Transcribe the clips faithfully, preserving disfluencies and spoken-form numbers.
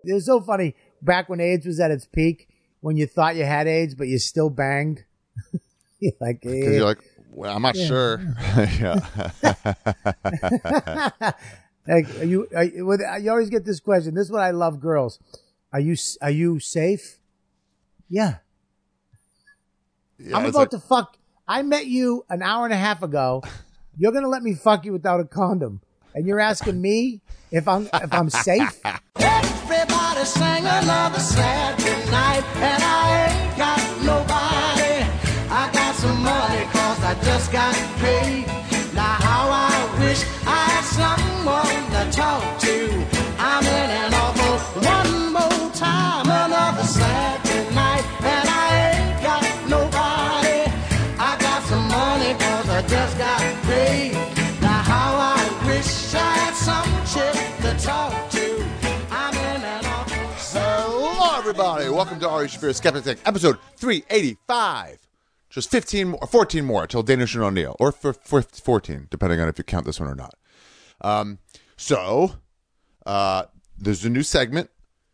It was so funny back when AIDS was at its peak, when you thought you had AIDS, but you still banged. You're like, eh. Because you're like, well, I'm not Yeah. sure. Yeah. Like, are you, are you, with- you always get this question. This is what I love, girls. Are you, are you safe? Yeah. Yeah, I'm it's about like- to fuck. I met you an hour and a half ago. You're gonna let me fuck you without a condom, and you're asking me if I'm if I'm safe. Everybody sang another sad night, and I ain't got nobody. I got some money cause I just got paid. Now how I wish I had someone to talk to. I'm in an awful one more time, another sad night, and I ain't got nobody. I got some money cause I just got paid. Now how I wish I had some chick to talk to. I'm in an awful Hello, everybody. Welcome to Ari Shaffir's Skeptic Tank, episode three eighty-five. Just fifteen more, fourteen more until Danish and O'Neill, or for, for fourteen, depending on if you count this one or not. Um, so, uh, there's a new segment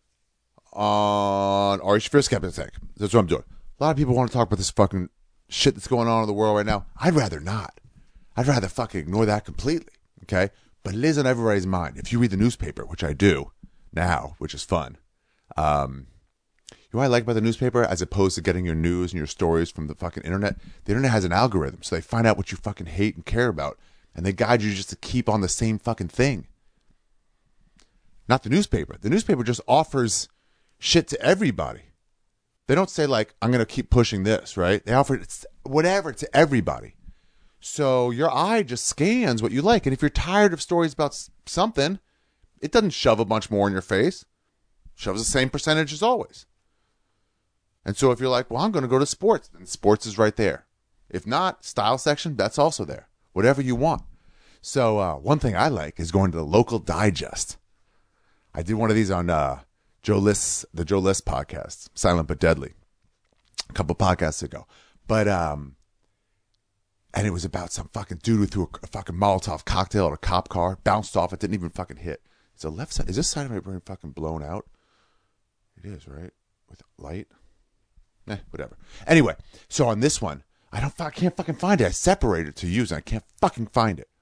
on Ari Shaffir's Skeptic Tank. That's what I'm doing. A lot of people want to talk about this fucking shit that's going on in the world right now. I'd rather not. I'd rather fucking ignore that completely, okay? But it is on everybody's mind. If you read the newspaper, which I do now, which is fun, um, you know what I like about the newspaper as opposed to getting your news and your stories from the fucking internet? The internet has an algorithm, so they find out what you fucking hate and care about, and they guide you just to keep on the same fucking thing. Not the newspaper. The newspaper just offers shit to everybody. They don't say, like, I'm going to keep pushing this, right? They offer it, whatever, to everybody. So your eye just scans what you like. And if you're tired of stories about something, it doesn't shove a bunch more in your face. It shoves the same percentage as always. And so if you're like, well, I'm going to go to sports, then sports is right there. If not, style section, that's also there. Whatever you want. So uh, one thing I like is going to the local digest. I did one of these on uh, Joe List, the Joe List podcast, Silent but Deadly, a couple podcasts ago. But, um, and it was about some fucking dude who threw a, a fucking Molotov cocktail at a cop car, bounced off, it didn't even fucking hit. Is the left side, is this side of my brain fucking blown out? It is, right? With light? Eh, whatever. Anyway, so on this one, I don't, I can't fucking find it. I separated it to use, and I can't fucking find it.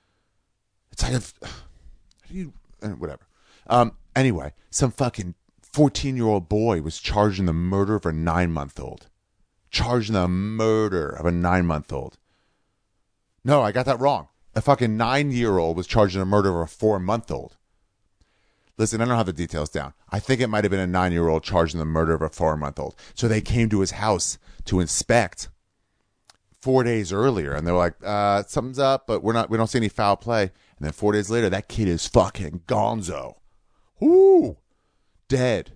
It's like, a, how do you, eh, whatever. Um, anyway, some fucking fourteen-year-old boy was charged in the murder of a nine-month-old. Charged in the murder of a nine-month-old. No, I got that wrong. A fucking nine-year-old was charged in the murder of a four-month-old. Listen, I don't have the details down. I think it might have been a nine-year-old charged in the murder of a four-month-old. So they came to his house to inspect four days earlier, and they're like, uh, something's up, but we're not, we don't see any foul play. And then four days later, that kid is fucking gonzo. Ooh, dead.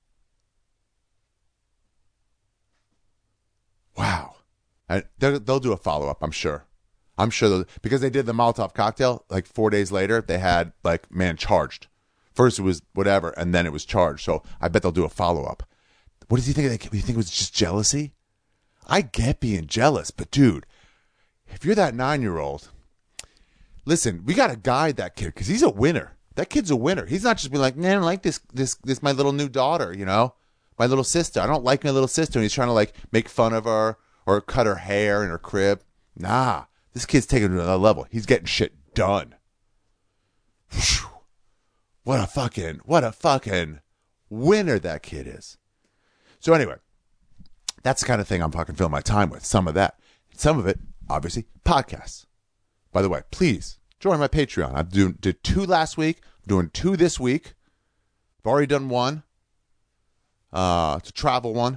Wow. And they'll, they'll do a follow-up, I'm sure. I'm sure, they'll, because they did the Molotov cocktail, like four days later, they had, like, man charged. First it was whatever, and then it was charged. So I bet they'll do a follow-up. What does he think? Do you think it was just jealousy? I get being jealous, but dude, if you're that nine-year-old, listen, we got to guide that kid because he's a winner. That kid's a winner. He's not just being like, man, I don't like this, this, this, my little new daughter, you know, my little sister. I don't like my little sister. And he's trying to like make fun of her or cut her hair in her crib. Nah, this kid's taking it to another level. He's getting shit done. Whew. What a fucking, what a fucking winner that kid is. So anyway, that's the kind of thing I'm fucking filling my time with. Some of that. Some of it, obviously, podcasts. By the way, please join my Patreon. I do, did two last week. I'm doing two this week. I've already done one. Uh, it's a travel one.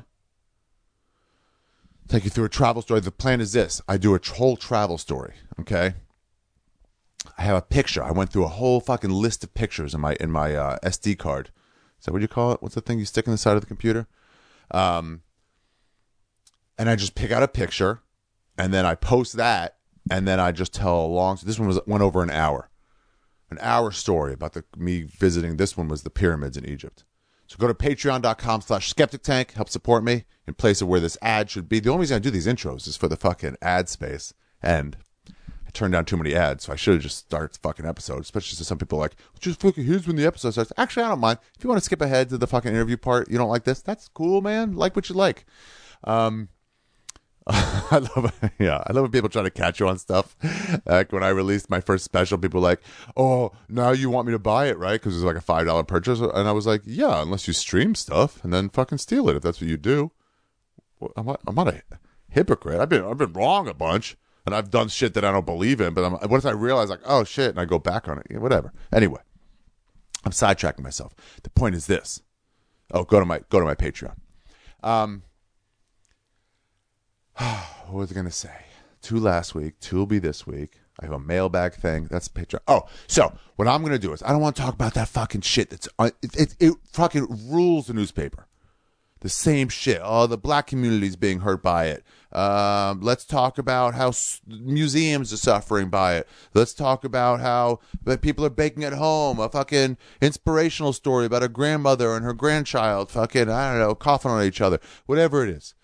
Take you through a travel story. The plan is this. I do a whole travel story, okay? I have a picture. I went through a whole fucking list of pictures in my in my uh, S D card. Is that what you call it? What's the thing you stick in the side of the computer? Um, and I just pick out a picture, and then I post that, and then I just tell a long. So this one was went over an hour, an hour story about the me visiting. This one was the pyramids in Egypt. So go to patreon dot com slash skeptic tank. Help support me in place of where this ad should be. The only reason I do these intros is for the fucking ad space, and I turn down too many ads, so I should have just started the fucking episode, especially since some people are like, just fucking, here's when the episode starts. Actually, I don't mind. If you want to skip ahead to the fucking interview part, you don't like this, that's cool, man. Like what you like. Um, I love yeah, I love when people try to catch you on stuff. Like when I released my first special, people were like, oh, now you want me to buy it, right? Because it was like a five dollar purchase. And I was like, yeah, unless you stream stuff and then fucking steal it, if that's what you do. I'm not, I'm not a hypocrite. I've been I've been wrong a bunch, and I've done shit that I don't believe in. But I'm, once I realize, like, oh shit, and I go back on it, yeah, whatever. Anyway, I'm sidetracking myself. The point is this. Oh, go to my go to my Patreon. Um, what was I gonna say? Two last week, two will be this week. I have a mailbag thing. That's Patreon. Oh, so what I'm gonna do is I don't want to talk about that fucking shit. That's uh, it, it, it fucking rules the newspaper. The same shit. Oh, the black community's being hurt by it. Um, let's talk about how s- museums are suffering by it. Let's talk about how that people are baking at home. A fucking inspirational story about a grandmother and her grandchild fucking, I don't know, coughing on each other. Whatever it is.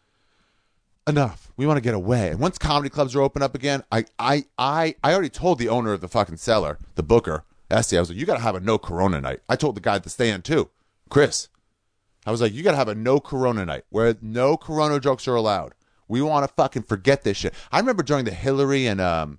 Enough. We want to get away. And once comedy clubs are open up again, I, I, I, I already told the owner of the fucking cellar, the booker, Esty, I was like, you got to have a no corona night. I told the guy at the stand too, Chris. I was like, you got to have a no corona night where no corona jokes are allowed. We want to fucking forget this shit. I remember during the Hillary and, um,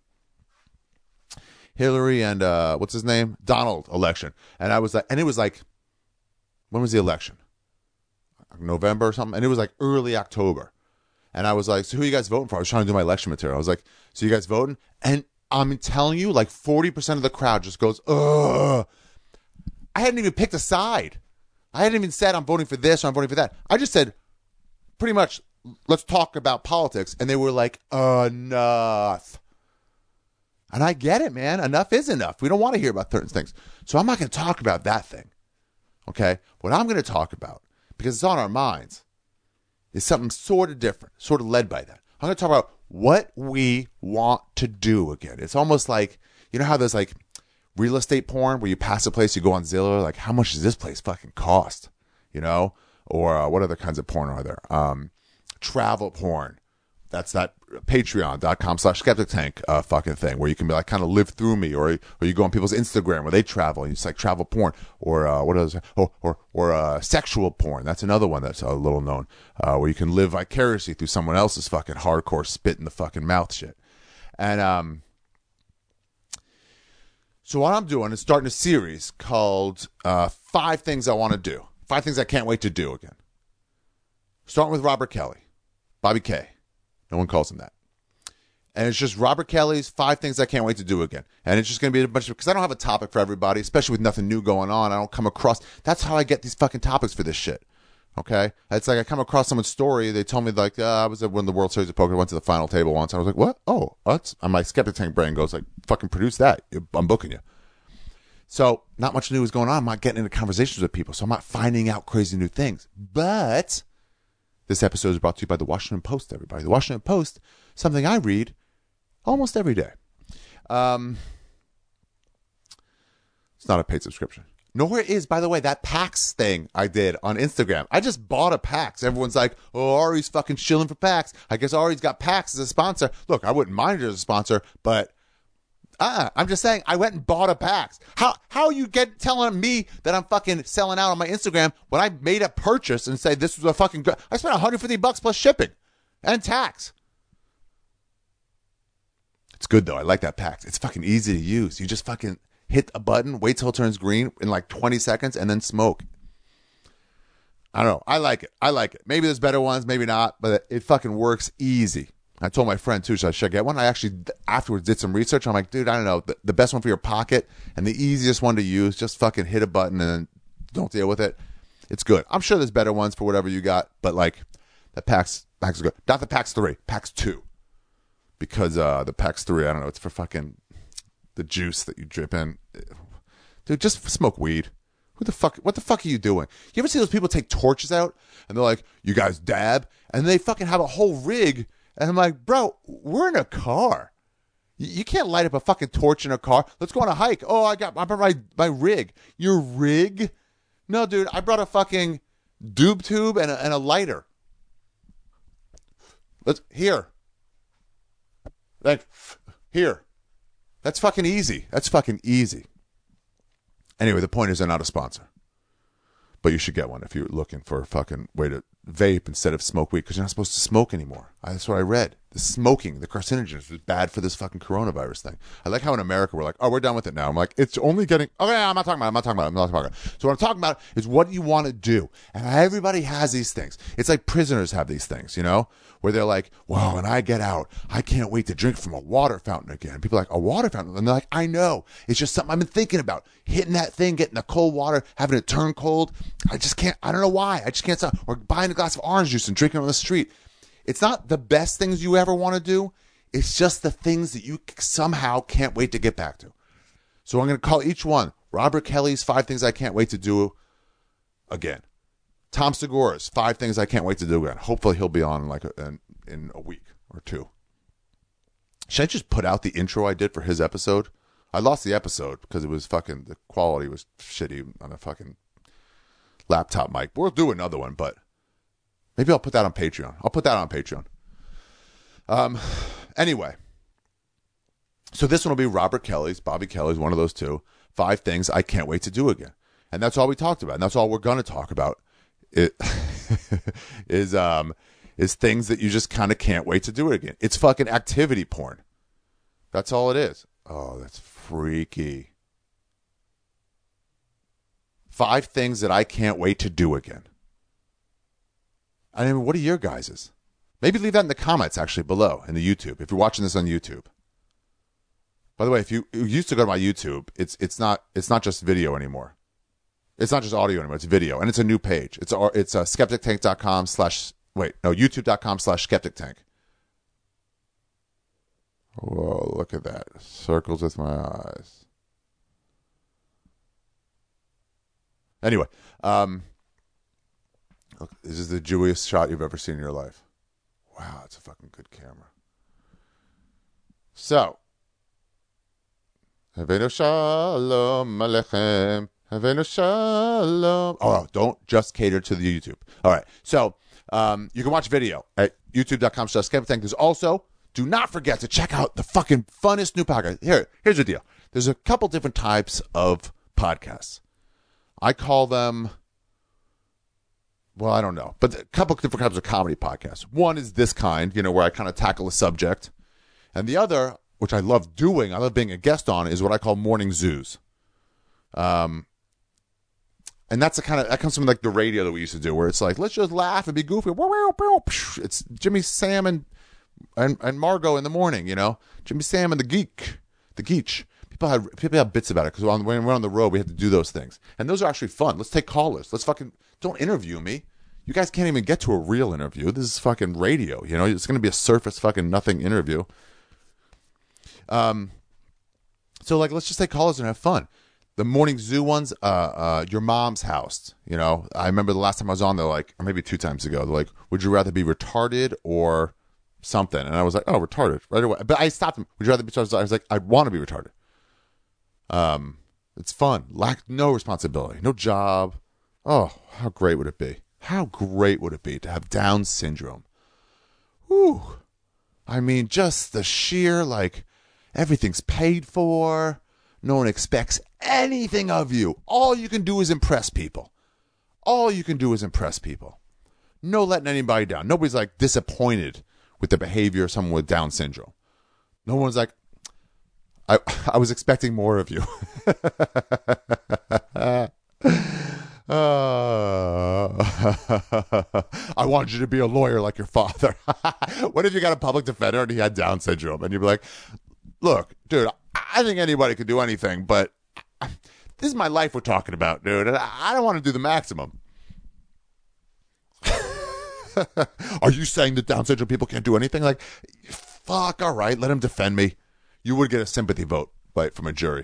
Hillary and, uh, what's his name? Donald election. And I was like, and it was like, when was the election? November or something? And it was like early October. And I was like, so who are you guys voting for? I was trying to do my election material. I was like, so you guys voting? And I'm telling you, like forty percent of the crowd just goes, ugh. I hadn't even picked a side. I hadn't even said I'm voting for this or I'm voting for that. I just said, pretty much, let's talk about politics. And they were like, enough. And I get it, man. Enough is enough. We don't want to hear about certain things. So I'm not going to talk about that thing. Okay? What I'm going to talk about, because it's on our minds, is something sort of different, sort of led by that. I'm going to talk about what we want to do again. It's almost like, you know how there's like real estate porn where you pass a place, you go on Zillow, like how much does this place fucking cost? You know? Or uh, what other kinds of porn are there? Um, travel porn. That's that patreon.com slash skeptic tank uh, fucking thing where you can be like kind of live through me, or or you go on people's Instagram where they travel and it's like travel porn, or uh, what else? Oh, or or uh, sexual porn. That's another one that's a little known uh, where you can live vicariously through someone else's fucking hardcore spit in the fucking mouth shit. And um, so what I'm doing is starting a series called uh, Five Things I Want to Do. Five Things I Can't Wait to Do Again. Starting with Robert Kelly, Bobby K. No one calls him that. And it's just Robert Kelly's Five Things I Can't Wait to Do Again. And it's just going to be a bunch of, because I don't have a topic for everybody, especially with nothing new going on. I don't come across, that's how I get these fucking topics for this shit. Okay? It's like I come across someone's story, they told me like, uh, I was at one of the World Series of Poker, I went to the final table once, and I was like, what? Oh, that's, and my skeptic tank brain goes like, fucking produce that. I'm booking you. So, not much new is going on. I'm not getting into conversations with people, so I'm not finding out crazy new things. But this episode is brought to you by the Washington Post, everybody. The Washington Post, something I read almost every day. Um, it's not a paid subscription. Nor is, by the way, that PAX thing I did on Instagram. I just bought a PAX. Everyone's like, oh, Ari's fucking chilling for PAX. I guess Ari's got PAX as a sponsor. Look, I wouldn't mind it as a sponsor, but uh-uh. I'm just saying I went and bought a PAX. How how you get telling me that I'm fucking selling out on my Instagram when I made a purchase and say this was a fucking good, I spent one hundred fifty bucks plus shipping and tax. It's good though. I like that PAX. It's fucking easy to use. You just fucking hit a button, wait till it turns green in like twenty seconds, and then smoke. I don't know. I like it. I like it. Maybe there's better ones, maybe not, but it fucking works easy. I told my friend, too, should I, should I get one? I actually afterwards did some research. I'm like, dude, I don't know. The, the best one for your pocket and the easiest one to use, just fucking hit a button and then don't deal with it. It's good. I'm sure there's better ones for whatever you got, but like the PAX, PAX is good. Not the PAX three, PAX two. Because uh, the PAX three, I don't know, it's for fucking the juice that you drip in. Dude, just smoke weed. Who the fuck, what the fuck are you doing? You ever see those people take torches out and they're like, you guys dab? And they fucking have a whole rig. And I'm like, bro, we're in a car. You can't light up a fucking torch in a car. Let's go on a hike. Oh, I got I brought my, my rig. Your rig? No, dude, I brought a fucking doob tube and a, and a lighter. Let's, here. Like, here. That's fucking easy. That's fucking easy. Anyway, the point is they're not a sponsor. But you should get one if you're looking for a fucking way to vape instead of smoke weed, because you're not supposed to smoke anymore. I, that's what I read. The smoking, the carcinogens, is bad for this fucking coronavirus thing. I like how in America we're like, oh, we're done with it now. I'm like, it's only getting, okay, I'm not talking about it. I'm not talking about it. I'm not talking about it. So what I'm talking about is what you want to do. And everybody has these things. It's like prisoners have these things, you know, where they're like, well, when I get out, I can't wait to drink from a water fountain again. People are like, a water fountain? And they're like, I know. It's just something I've been thinking about. Hitting that thing, getting the cold water, having it turn cold. I just can't, I don't know why. I just can't stop. Or buying a glass of orange juice and drinking on the street. It's not the best things you ever want to do. It's just the things that you somehow can't wait to get back to. So I'm going to call each one Robert Kelly's Five Things I Can't Wait to Do Again. Tom Segura's Five Things I Can't Wait to Do Again. Hopefully he'll be on like a, in, in a week or two. Should I just put out the intro I did for his episode? I lost the episode because it was fucking, the quality was shitty on a fucking laptop mic. We'll do another one, but maybe I'll put that on Patreon. I'll put that on Patreon. Um, anyway. So this one will be Robert Kelly's, Bobby Kelly's, one of those two. Five Things I Can't Wait to Do Again. And that's all we talked about. And that's all we're going to talk about. It is, um, is things that you just kind of can't wait to do it again. It's fucking activity porn. That's all it is. Oh, that's freaky. Five things that I can't wait to do again. I mean, what are your guys's? Maybe leave that in the comments, actually, below in the YouTube, if you're watching this on YouTube. By the way, if you, you used to go to my YouTube, it's it's not it's not just video anymore. It's not just audio anymore. It's video, and it's a new page. It's it's uh, skeptic tank dot com slash wait no youtube dot com slash skeptic tank. Whoa! Look at that. Circles with my eyes. Anyway, um, look, this is the Jewiest shot you've ever seen in your life. Wow, it's a fucking good camera. So, Havenu Shalom Alechem. Havenu Shalom. Oh, don't just cater to the YouTube. All right. So, um, you can watch video at youtube dot com slash skeptic tank. There's also, do not forget to check out the fucking funnest new podcast. Here, here's the deal. There's a couple different types of podcasts. I call them, well, I don't know, but a couple different types of comedy podcasts. One is this kind, you know, where I kind of tackle a subject. And the other, which I love doing, I love being a guest on, is what I call morning zoos. Um, and that's the kind of, that comes from like the radio that we used to do, where it's like, let's just laugh and be goofy. It's Jimmy, Sam, and, and, and Margot in the morning, you know, Jimmy, Sam, and the geek, the geech. People had people have bits about it because when we're on the road, we have to do those things, and those are actually fun. Let's take callers. Let's fucking don't interview me. You guys can't even get to a real interview. This is fucking radio. You know, it's going to be a surface fucking nothing interview. Um, so like, let's just take callers and have fun. The morning zoo ones, uh, uh, your mom's house. You know, I remember the last time I was on there, like, or maybe two times ago. They're like, would you rather be retarded or something? And I was like, oh, retarded right away. But I stopped them. Would you rather be retarded? I was like, I want to be retarded. Um, it's fun. Lack no responsibility, no job. Oh, how great would it be? How great would it be to have Down syndrome? Whew. I mean, just the sheer, like, everything's paid for. No one expects anything of you. All you can do is impress people. All you can do is impress people. No letting anybody down. Nobody's, like, disappointed with the behavior of someone with Down syndrome. No one's like, I I was expecting more of you. uh, I wanted you to be a lawyer like your father. What if you got a public defender and he had Down syndrome? And you'd be like, look, dude, I think anybody could do anything, but this is my life we're talking about, dude. And I don't want to do the maximum. Are you saying that Down syndrome people can't do anything? Like, fuck, all right, let him defend me. You would get a sympathy vote right, from a jury.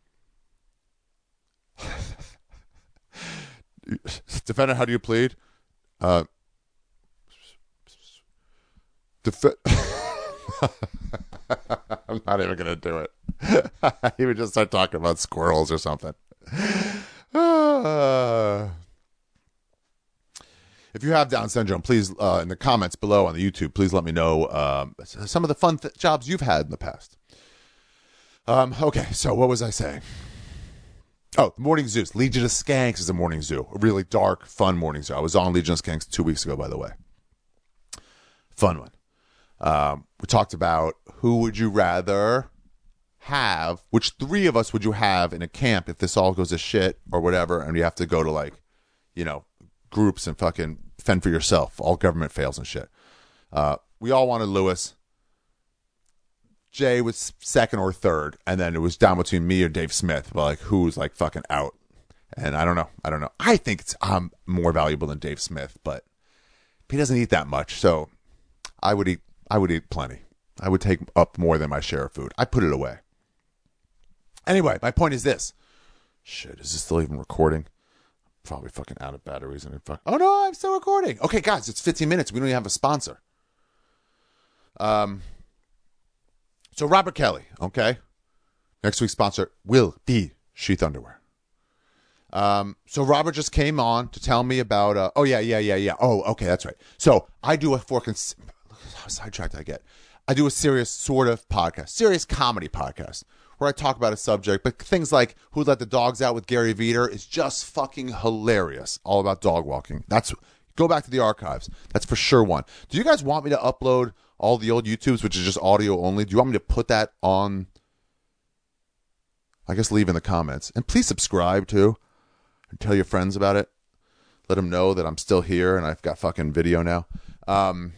Defendant, how do you plead? Uh, def- I'm not even going to do it. He would just start talking about squirrels or something. Uh, if you have Down syndrome, please, uh, in the comments below on the YouTube, please let me know um, some of the fun th- jobs you've had in the past. Um, okay, so what was I saying? Oh, Morning Zoos. Legion of Skanks is a morning zoo. A really dark, fun morning zoo. I was on Legion of Skanks two weeks ago, by the way. Fun one. Um, we talked about who would you rather have, which three of us would you have in a camp if this all goes to shit or whatever, and you have to go to, like, you know, groups and fucking fend for yourself. All government fails and shit. Uh, we all wanted Lewis. Jay was second or third, and then it was down between me or Dave Smith. But like, who's like fucking out? And I don't know. I don't know. I think it's um more valuable than Dave Smith, but he doesn't eat that much, so I would eat. I would eat plenty. I would take up more than my share of food. I put it away. Anyway, my point is this. Shit, is this still even recording? Probably fucking out of batteries and fuck. Oh no, I'm still recording. Okay, guys, it's fifteen minutes. We don't even have a sponsor. Um. So Robert Kelly, okay? Next week's sponsor will be Sheath Underwear. Um, so Robert just came on to tell me about, uh, oh, yeah, yeah, yeah, yeah. Oh, okay, that's right. So I do a fucking, look how sidetracked I get. I do a serious sort of podcast, serious comedy podcast, where I talk about a subject, but things like Who Let the Dogs Out with Gary Veter is just fucking hilarious. All about dog walking. That's, go back to the archives. That's for sure one. Do you guys want me to upload all the old YouTubes, which is just audio only? Do you want me to put that on? I guess leave in the comments. And please subscribe, too. And tell your friends about it. Let them know that I'm still here and I've got fucking video now. Um,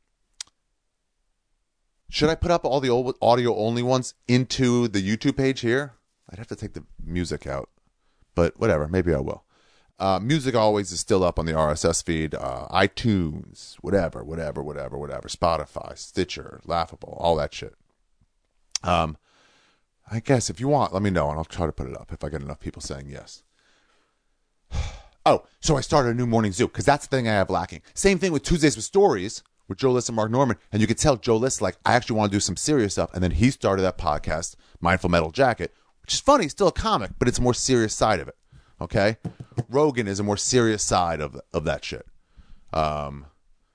should I put up all the old audio only ones into the YouTube page here? I'd have to take the music out. But whatever. Maybe I will. Uh, music always is still up on the R S S feed, uh, iTunes, whatever, whatever, whatever, whatever, Spotify, Stitcher, Laughable, all that shit. Um, I guess if you want, let me know, and I'll try to put it up if I get enough people saying yes. Oh, so I started a new morning zoo, because that's the thing I have lacking. Same thing with Tuesdays with Stories, with Joe List and Mark Norman, and you could tell Joe List, like, I actually want to do some serious stuff, and then he started that podcast, Mindful Metal Jacket, which is funny, still a comic, but it's a more serious side of it. Okay, Rogan is a more serious side of of that shit. Um,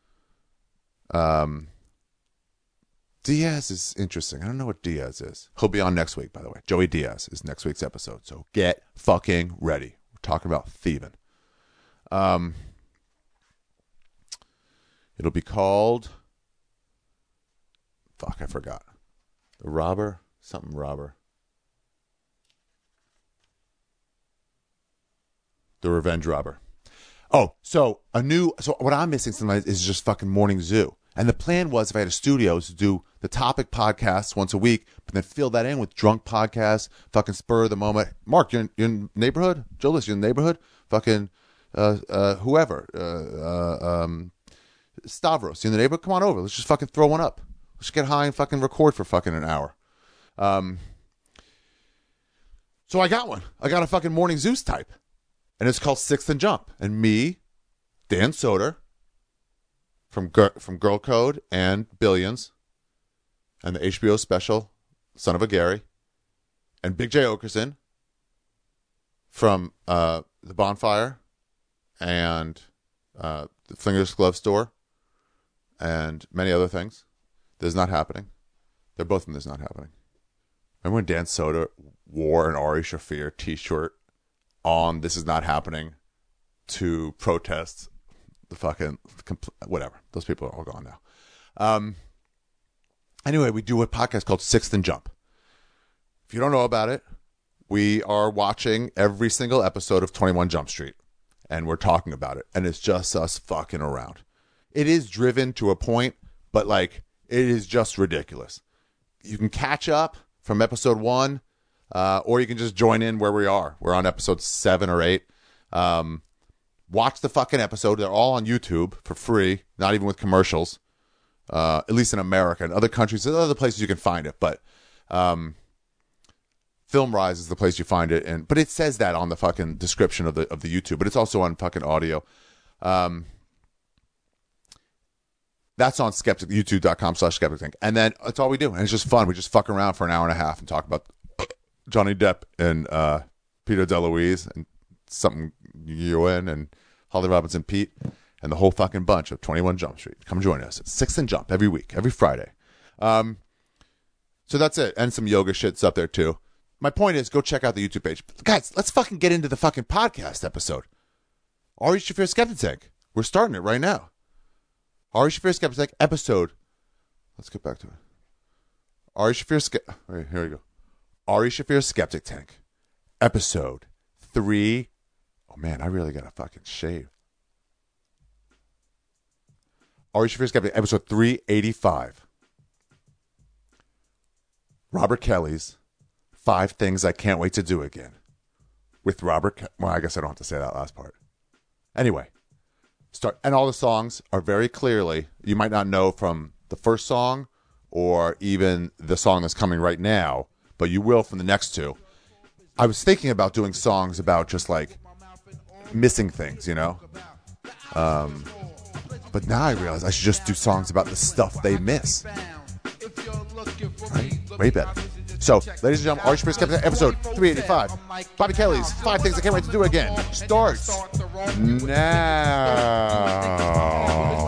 um, Diaz is interesting. I don't know what Diaz is. He'll be on next week, by the way. Joey Diaz is next week's episode. So get fucking ready. We're talking about thieving. Um, it'll be called. Fuck, I forgot. The Robber, something Robber. The Revenge Robber. Oh, so a new, so what I'm missing tonight is just fucking Morning Zoo. And the plan was if I had a studio is to do the topic podcasts once a week, but then fill that in with drunk podcasts, fucking spur of the moment. Mark, you're in, you're in the neighborhood? Joe List, you're in the neighborhood? Fucking, uh, uh, whoever. Uh, uh, um, Stavros, you in the neighborhood? Come on over. Let's just fucking throw one up. Let's get high and fucking record for fucking an hour. Um, so I got one. I got a fucking Morning Zeus type. And it's called Sixth and Jump. And me, Dan Soder, from Gir- from Girl Code and Billions, and the H B O special, Son of a Gary, and Big J. Okerson, from uh, The Bonfire, and uh, The Flinger's Glove Store, and many other things. This is not happening. They're both in This Is Not Happening. Remember when Dan Soder wore an Ari Shaffir t-shirt on This Is Not Happening to protest the fucking compl- whatever. Those people are all gone now. Um. Anyway, we do a podcast called Sixth and Jump. If you don't know about it, we are watching every single episode of twenty-one Jump Street, and we're talking about it, and it's just us fucking around. It is driven to a point, but like it is just ridiculous. You can catch up from episode one. Uh, or you can just join in where we are. We're on episode seven or eight. Um, watch the fucking episode. They're all on YouTube for free, not even with commercials. Uh, at least in America. In other countries, there's other places you can find it, but um, FilmRise is the place you find it. And but it says that on the fucking description of the of the YouTube, but it's also on fucking audio. Um, that's on skeptic youtube.com slash skeptic think. And then that's all we do, and it's just fun. We just fuck around for an hour and a half and talk about Johnny Depp and uh, Peter DeLuise and something Ewan and Holly Robinson Pete and the whole fucking bunch of twenty-one Jump Street. Come join us. It's Sixth and Jump every week, every Friday. Um, So that's it. And some yoga shit's up there too. My point is, go check out the YouTube page. Guys, let's fucking get into the fucking podcast episode. Ari Shaffir Skeptic Tank. We're starting it right now. Ari Shaffir Skeptic Tank episode. Let's get back to it. Ari Shaffir Skeptic. Right, here we go. Ari Shaffir Skeptic Tank. Episode three. Oh man, I really gotta fucking shave. Ari Shaffir Skeptic. Episode three eighty-five. Robert Kelly's Five Things I Can't Wait to Do Again. With Robert Ke- Well, I guess I don't have to say that last part. Anyway. Start. And all the songs are very clearly, you might not know from the first song or even the song that's coming right now, but you will from the next two. I was thinking about doing songs about just like missing things, you know? Um, but now I realize I should just do songs about the stuff they miss. Right? Way better. So, ladies and gentlemen, Ari Shaffir Skeptic episode three eighty-five. Bobby Kelly's Five Things I Can't Wait to Do Again starts now.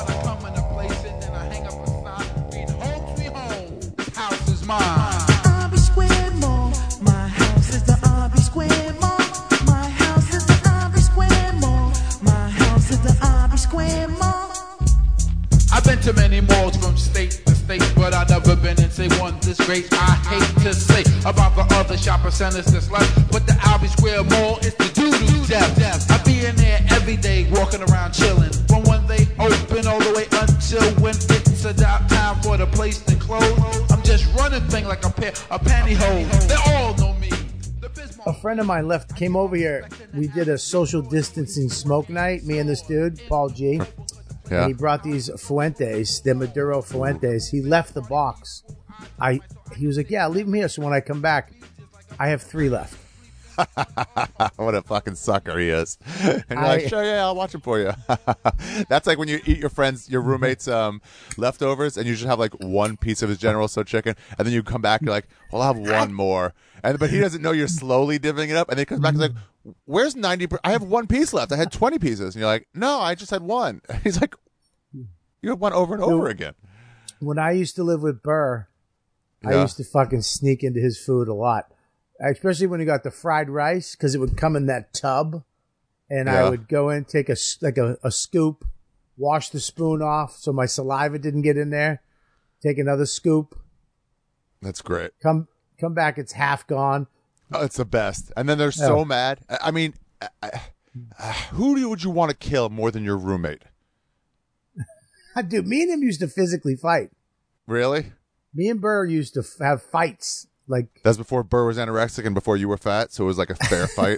I've been to many malls from state to state, but I've never been in, say, one this great. I hate to say about the other shopping centers that's left, but the Albee Square Mall is the doo-doo death. I be in there every day, walking around chilling, from when they open all the way until when it's about time for the place to close. I'm just running thing like a pair of pantyhose. They all know me. A friend of mine left, came over here. We did a social distancing smoke night, me and this dude, Paul G. Yeah. And he brought these Fuentes, the Maduro Fuentes. He left the box. I He was like, yeah, leave them here. So when I come back, I have three left. What a fucking sucker he is. And you're I- like, sure, yeah, I'll watch it for you. That's like when you eat your friends, your roommates' um, leftovers, and you just have like one piece of his General Tso chicken, and then you come back, you're like, well, I'll have one more. And But he doesn't know you're slowly divvying it up, and then he comes back and he's like, where's ninety percent? I have one piece left. I had twenty pieces. And you're like, no, I just had one. He's like, you have one over and over again. When I used to live with Burr, I Yeah. used to fucking sneak into his food a lot. Especially when he got the fried rice, because it would come in that tub. And Yeah. I would go in, take a, s- like a, a scoop, wash the spoon off so my saliva didn't get in there, take another scoop, That's great. come come back, it's half gone. Oh, it's the best. And then they're so Oh. mad. I I mean, I, I, who do you, would you want to kill more than your roommate? Dude, me and him used to physically fight. Really? Me and Burr used to f- have fights. Like, That's before Burr was anorexic and before you were fat, so it was like a fair fight.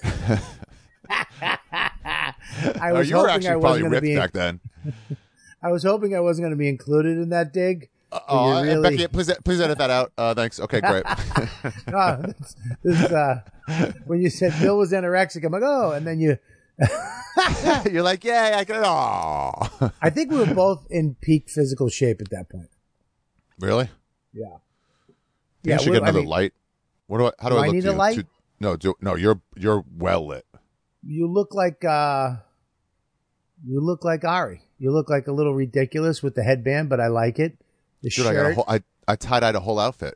I Oh, was you were hoping actually I probably wasn't going to ripped be. back then. I was hoping I wasn't going to be included in that dig. but Oh, you uh, really, Becky, please, please edit that out. Uh, thanks. Okay, great. No, this, this, uh, when you said Bill was anorexic, I'm like, oh, and then you. You're like, yeah, I can. Oh, I think we were both in peak physical shape at that point. really? Yeah. You should what- get another I mean, light. What do I? How do, Do I I look need to a you? light? To- no, do, no. You're you're well lit. You look like uh, you look like Ari. You look like a little ridiculous with the headband, but I like it. The Dude, I got a shirt. whole. I I tie dyed a whole outfit.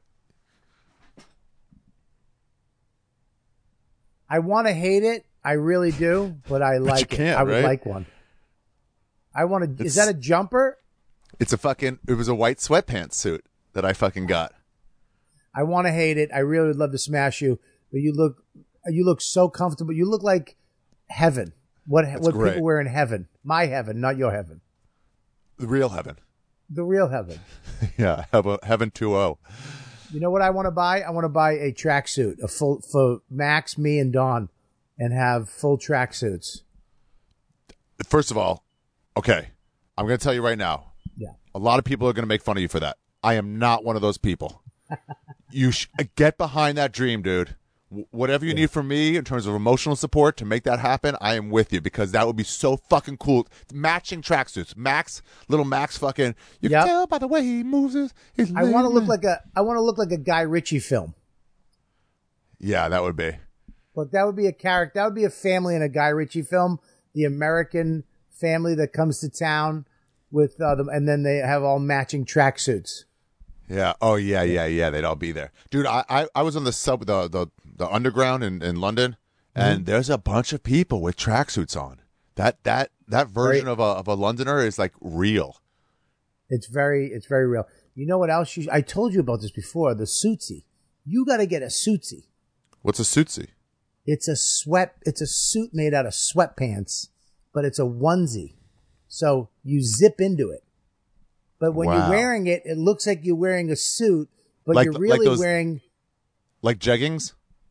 I want to hate it. I really do, but I like it. can't, I would right? like one. I want to. It's- Is that a jumper? It's a fucking. It was a white sweatpants suit that I fucking got. I want to hate it. I really would love to smash you, but you look, you look so comfortable. You look like heaven. What what great. people wear in heaven? My heaven, not your heaven. The real heaven. The real heaven. Yeah, heaven, heaven two oh. You know what I want to buy? I want to buy a tracksuit, a full for Max, me, and Dawn, and have full tracksuits. First of all, okay, I'm going to tell you right now. Yeah. A lot of people are going to make fun of you for that. I am not one of those people. You sh- get behind that dream, dude. W- whatever you need from me in terms of emotional support to make that happen, I am with you because that would be so fucking cool. Matching tracksuits, Max, little Max, fucking. You Yep. can tell by the way he moves his. his I want to look leg. like a. I want to look like a Guy Ritchie film. Yeah, that would be. But that would be a character. That would be a family in a Guy Ritchie film. The American family that comes to town with uh, them, and then they have all matching tracksuits. Yeah. Oh yeah, yeah, yeah. They'd all be there, dude. I I, I was on the sub the the, the underground in, in London, and Mm-hmm. there's a bunch of people with tracksuits on. That that that version Right. of a of a Londoner is like real. It's very, it's very real. You know what else? You, I told you about this before. The suitsy. You got to get a suitsy. What's a suitsy? It's a sweat. It's a suit made out of sweatpants, but it's a onesie. So you zip into it. But when Wow. you're wearing it, it looks like you're wearing a suit, but Like- you're like really those- wearing. Like jeggings?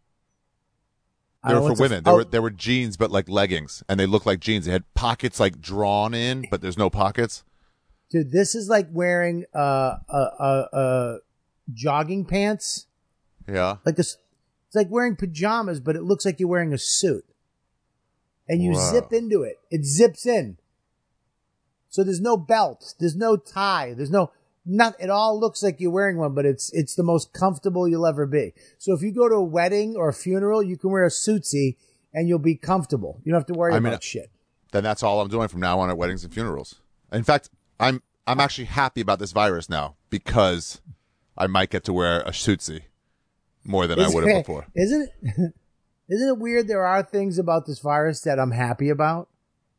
I They don't were know for what's a- women. They oh, were they were jeans, but like leggings, and they looked like jeans. They had pockets like drawn in, but there's no pockets. Dude, this is like wearing uh, a, a, a jogging pants. Yeah. Like this, it's like wearing pajamas, but it looks like you're wearing a suit. And you Wow. zip into it. It zips in. So there's no belt. There's no tie. There's no not. It all looks like you're wearing one, but it's it's the most comfortable you'll ever be. So if you go to a wedding or a funeral, you can wear a suitsy and you'll be comfortable. You don't have to worry I mean, about shit. Then that's all I'm doing from now on at weddings and funerals. In fact, I'm I'm actually happy about this virus now because I might get to wear a suitsy more than I would have before. Isn't it? Isn't it weird? There are things about this virus that I'm happy about.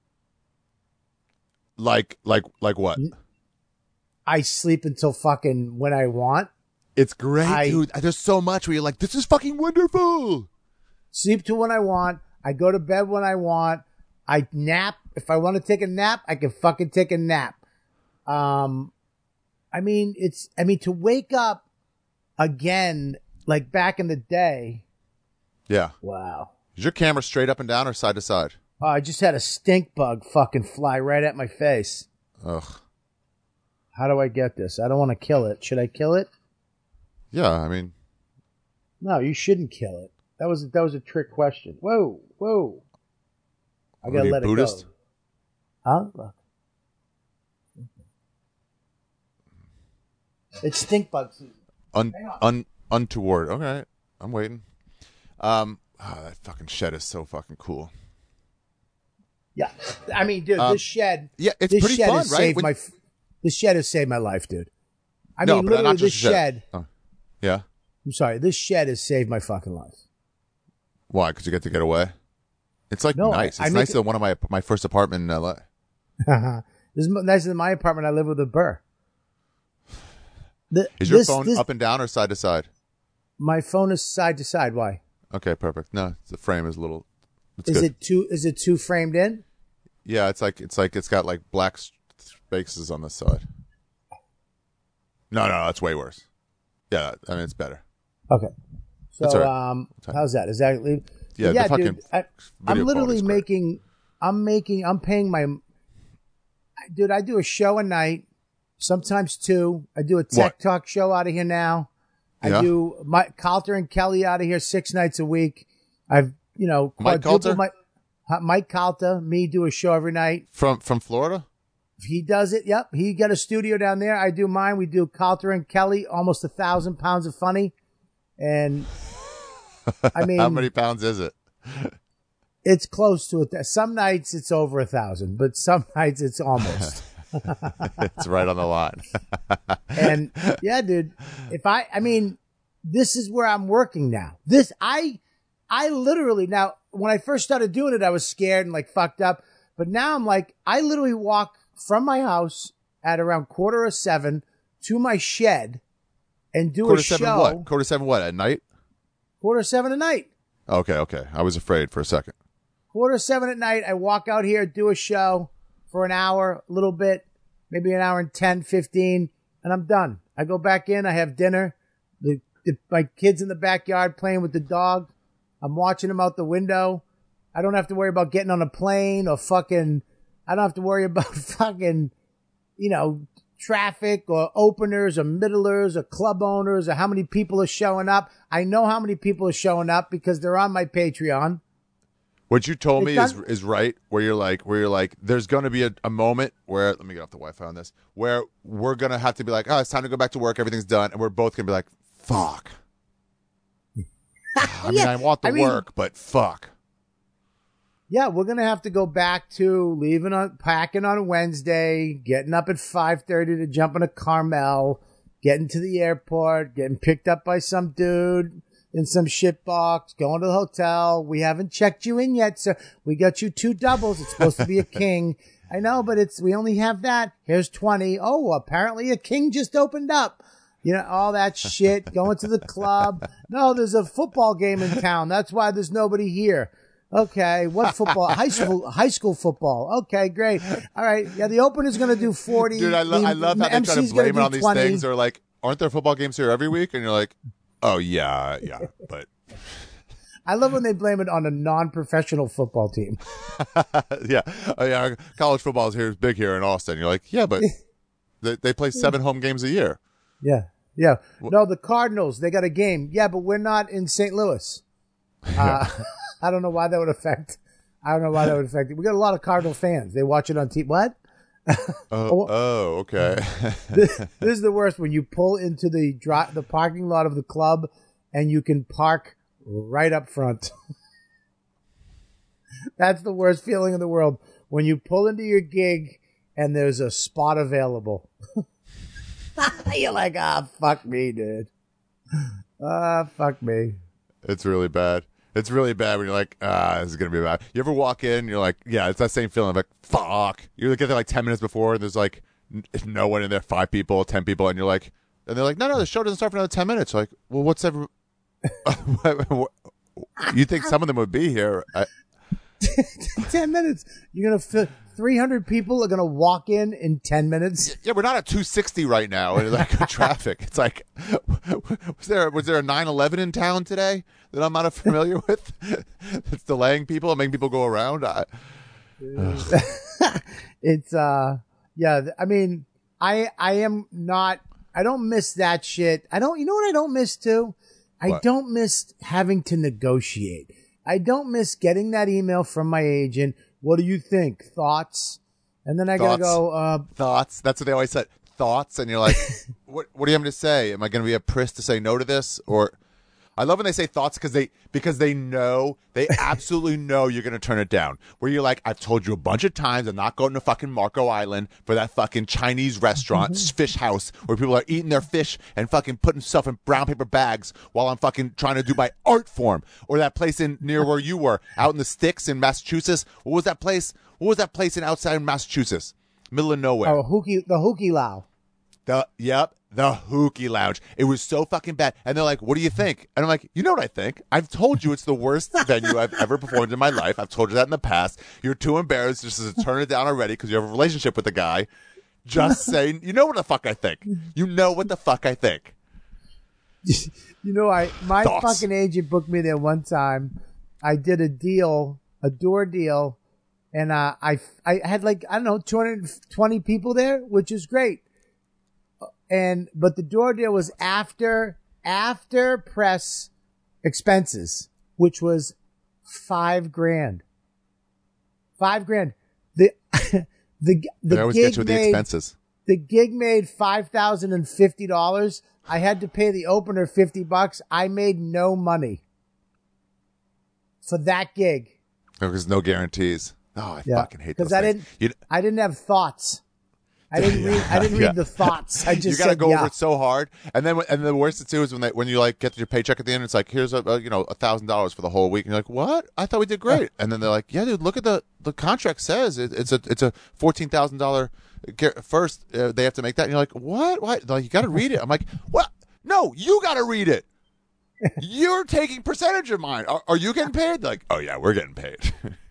Like like like what? I sleep until fucking when I want. It's great, I- dude. There's so much where you're like, this is fucking wonderful. Sleep to when I want. I go to bed when I want. I nap. If I want to take a nap, I can fucking take a nap. Um, I mean, it's, I mean, to wake up again, like back in the day. Yeah. Wow. Is your camera straight up and down or side to side? Oh, I just had a stink bug fucking fly right at my face. Ugh. How do I get this? I don't want to kill it. Should I kill it? Yeah, I mean, No, you shouldn't kill it. That was, that was a trick question. Whoa, whoa. I What gotta are you, let Buddhist? it go. Huh? Look. It's stink bug season. un, Hang on. un untoward. Okay, I'm waiting. Um, oh, that fucking shed is so fucking cool. Yeah, I mean, dude, Um, this shed. yeah, it's this pretty shed fun, has right? saved When- my. f- This shed has saved my life, dude. I no, mean, but literally, not this just a shed. Oh. Yeah. I'm sorry, this shed has saved my fucking life. Why? Because you get to get away. It's like No, nice. I- It's I make nicer it- than one of my my first apartment in L A. This is nicer than my apartment. I live with a burr. The, Is your this- phone this- up and down or side to side? My phone is side to side. Why? Okay, perfect. No, the frame is a little. It's Is good. it two? Is it two framed in? Yeah, it's like it's like it's got like black spaces on the side. No, no, that's way worse. Yeah, I mean it's better. Okay. So, That's all right. um, That's all right. how's that? Is that leave? Yeah, yeah, the fucking dude. I, video I'm literally quality's great. making. I'm making. I'm paying my. Dude, I do a show a night, sometimes two. I do a tech What? talk show out of here now. I Yeah. do my Calter and Kelly out of here six nights a week. I've you know Mike quadrupled Calter? my huh, Mike Calter. Me do a show every night. from from Florida. He does it. Yep, he got a studio down there. I do mine. We do Calter and Kelly, almost a thousand pounds of funny, and I mean, How many pounds is it? it's close to it. Some nights it's over a thousand, but some nights it's almost. It's right on the line. And yeah, dude, if I, I mean, this is where I'm working now. This, I, I literally now, when I first started doing it, I was scared and like fucked up. But now I'm like, I literally walk from my house at around quarter of seven to my shed and do Quarter a seven show. what? Quarter seven what? At night? Quarter of seven at night. Okay, okay. I was afraid for a second. Quarter of seven at night. I walk out here, do a show for an hour, a little bit, maybe an hour and ten, fifteen, and I'm done. I go back in. I have dinner. The, the my kids in the backyard playing with the dog. I'm watching them out the window. I don't have to worry about getting on a plane or fucking. I don't have to worry about fucking, you know, traffic or openers or middlers or club owners or how many people are showing up. I know how many people are showing up because they're on my Patreon. What you told It's me is not- is right. Where you're like, where you're like, there's going to be a, a moment where let me get off the Wi-Fi on this. Where we're gonna have to be like, oh, it's time to go back to work. Everything's done, and we're both gonna be like, fuck. I mean, Yeah, I want the I mean- work, but fuck. Yeah, we're gonna have to go back to leaving on packing on Wednesday, getting up at five thirty to jump in a Carmel, getting to the airport, getting picked up by some dude in some shit box, going to the hotel. We haven't checked you in yet, sir. We got you two doubles. It's supposed to be a king. I know, but it's we only have that. Here's twenty. Oh, apparently a king just opened up. You know, all that shit, going to the club. No, there's a football game in town. That's why there's nobody here. Okay, what football? High school, high school football. Okay, great. All right, yeah, the opener's going to do forty. Dude, I, lo- the, I love how they try to blame it on these twenty things. They're like, aren't there football games here every week? And you're like, oh, yeah, yeah, but... I love when they blame it on a non-professional football team. yeah, oh, yeah, college football is here is big here in Austin. You're like, yeah, but they, they play seven home games a year. Yeah, yeah. No, the Cardinals, they got a game. Yeah, but we're not in Saint Louis. Uh, I don't know why that would affect. I don't know why that would affect it. We got a lot of Cardinal fans. They watch it on T V. What? Oh, oh, okay. this, this is the worst when you pull into the dri- the parking lot of the club and you can park right up front. That's the worst feeling in the world when you pull into your gig and there's a spot available. You're like, ah, fuck me, dude. Ah, fuck me. It's really bad. It's really bad when you're like, ah, this is going to be bad. You ever walk in and you're like, yeah, it's that same feeling. Like, fuck. You get there like ten minutes before and there's like n- no one in there, five people, ten people. And you're like, and they're like, no, no, the show doesn't start for another ten minutes. You're like, well, what's ever, you think some of them would be here. I- ten minutes. You're going to fit three hundred people are going to walk in in ten minutes. Yeah, we're not at two sixty right now in like traffic. It's like, was there was there a nine eleven in town today that I'm not familiar with? It's delaying people and making people go around. I, it's uh, yeah. I mean, I I am not. I don't miss that shit. I don't. You know what I don't miss too? I What? don't miss having to negotiate. I don't miss getting that email from my agent. What do you think? Thoughts? And then I gotta Thoughts? go, uh, Thoughts. That's what they always said. Thoughts. And you're like, what What do you have to say? Am I going to be a priss to say no to this? Or I love when they say thoughts because they because they know, they absolutely know you're going to turn it down. Where you're like, I've told you a bunch of times I'm not going to fucking Marco Island for that fucking Chinese restaurant, fish house, where people are eating their fish and fucking putting stuff in brown paper bags while I'm fucking trying to do my art form. Or that place in near where you were, out in the sticks in Massachusetts. What was that place? What was that place in outside Massachusetts? Middle of nowhere. oh, Hookie, the Hookie Lao. The yep, the Hookie Lounge. It was so fucking bad. And they're like, "What do you think?" And I'm like, "You know what I think? I've told you it's the worst venue I've ever performed in my life. I've told you that in the past. You're too embarrassed just to turn it down already because you have a relationship with the guy. Just saying, you know what the fuck I think. You know what the fuck I think." You know, I my Thoughts? fucking agent booked me there one time. I did a deal, a door deal, and uh, I I had like I don't know two hundred twenty people there, which is great. And but the door deal was after after press expenses, which was five grand. Five grand. The the the They always gig get you with the made, expenses. The gig made five thousand and fifty dollars. I had to pay the opener fifty bucks. I made no money for that gig. There's no guarantees. Oh, I Yeah. fucking hate those Because I things. didn't, You, I didn't have thoughts. I didn't read. I didn't Yeah. read the thoughts. I just you gotta said, go yeah. over it so hard, and then and the worst too is when they when you like get your paycheck at the end. It's like here's a, a you know a thousand dollars for the whole week, and you're like, what? I thought we did great. And then they're like, yeah, dude, look at the the contract says it, it's a it's a fourteen thousand dollar first. Uh, they have to make that, and you're like, what? Why? Like, you got to read it. I'm like, what? No, you got to read it. You're taking percentage of mine. Are, are you getting paid? Like, oh yeah, we're getting paid.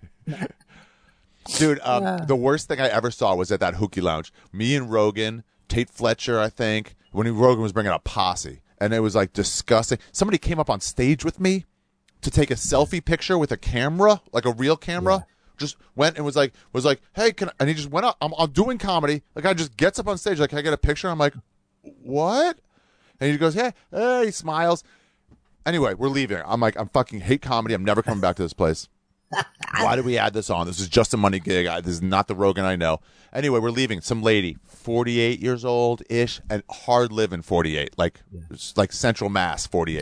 Dude, um, Yeah. the worst thing I ever saw was at that Hookie Lounge. Me and Rogan, Tate Fletcher, I think, when Rogan was bringing a posse, and it was like disgusting. Somebody came up on stage with me to take a selfie picture with a camera, like a real camera. Just went and was like, was like, hey, can I? And he just went up. I'm, I'm doing comedy. Like, I just gets up on stage, like, can I get a picture? I'm like, what? And he goes, yeah. Hey, he smiles. Anyway, we're leaving. I'm like, I'm fucking hate comedy. I'm never coming back to this place. Why did we add this on? This is just a money gig. I, this is not the Rogan I know. Anyway, we're leaving. Some lady, forty-eight years old ish, and hard living forty-eight, like like Central Mass forty-eight.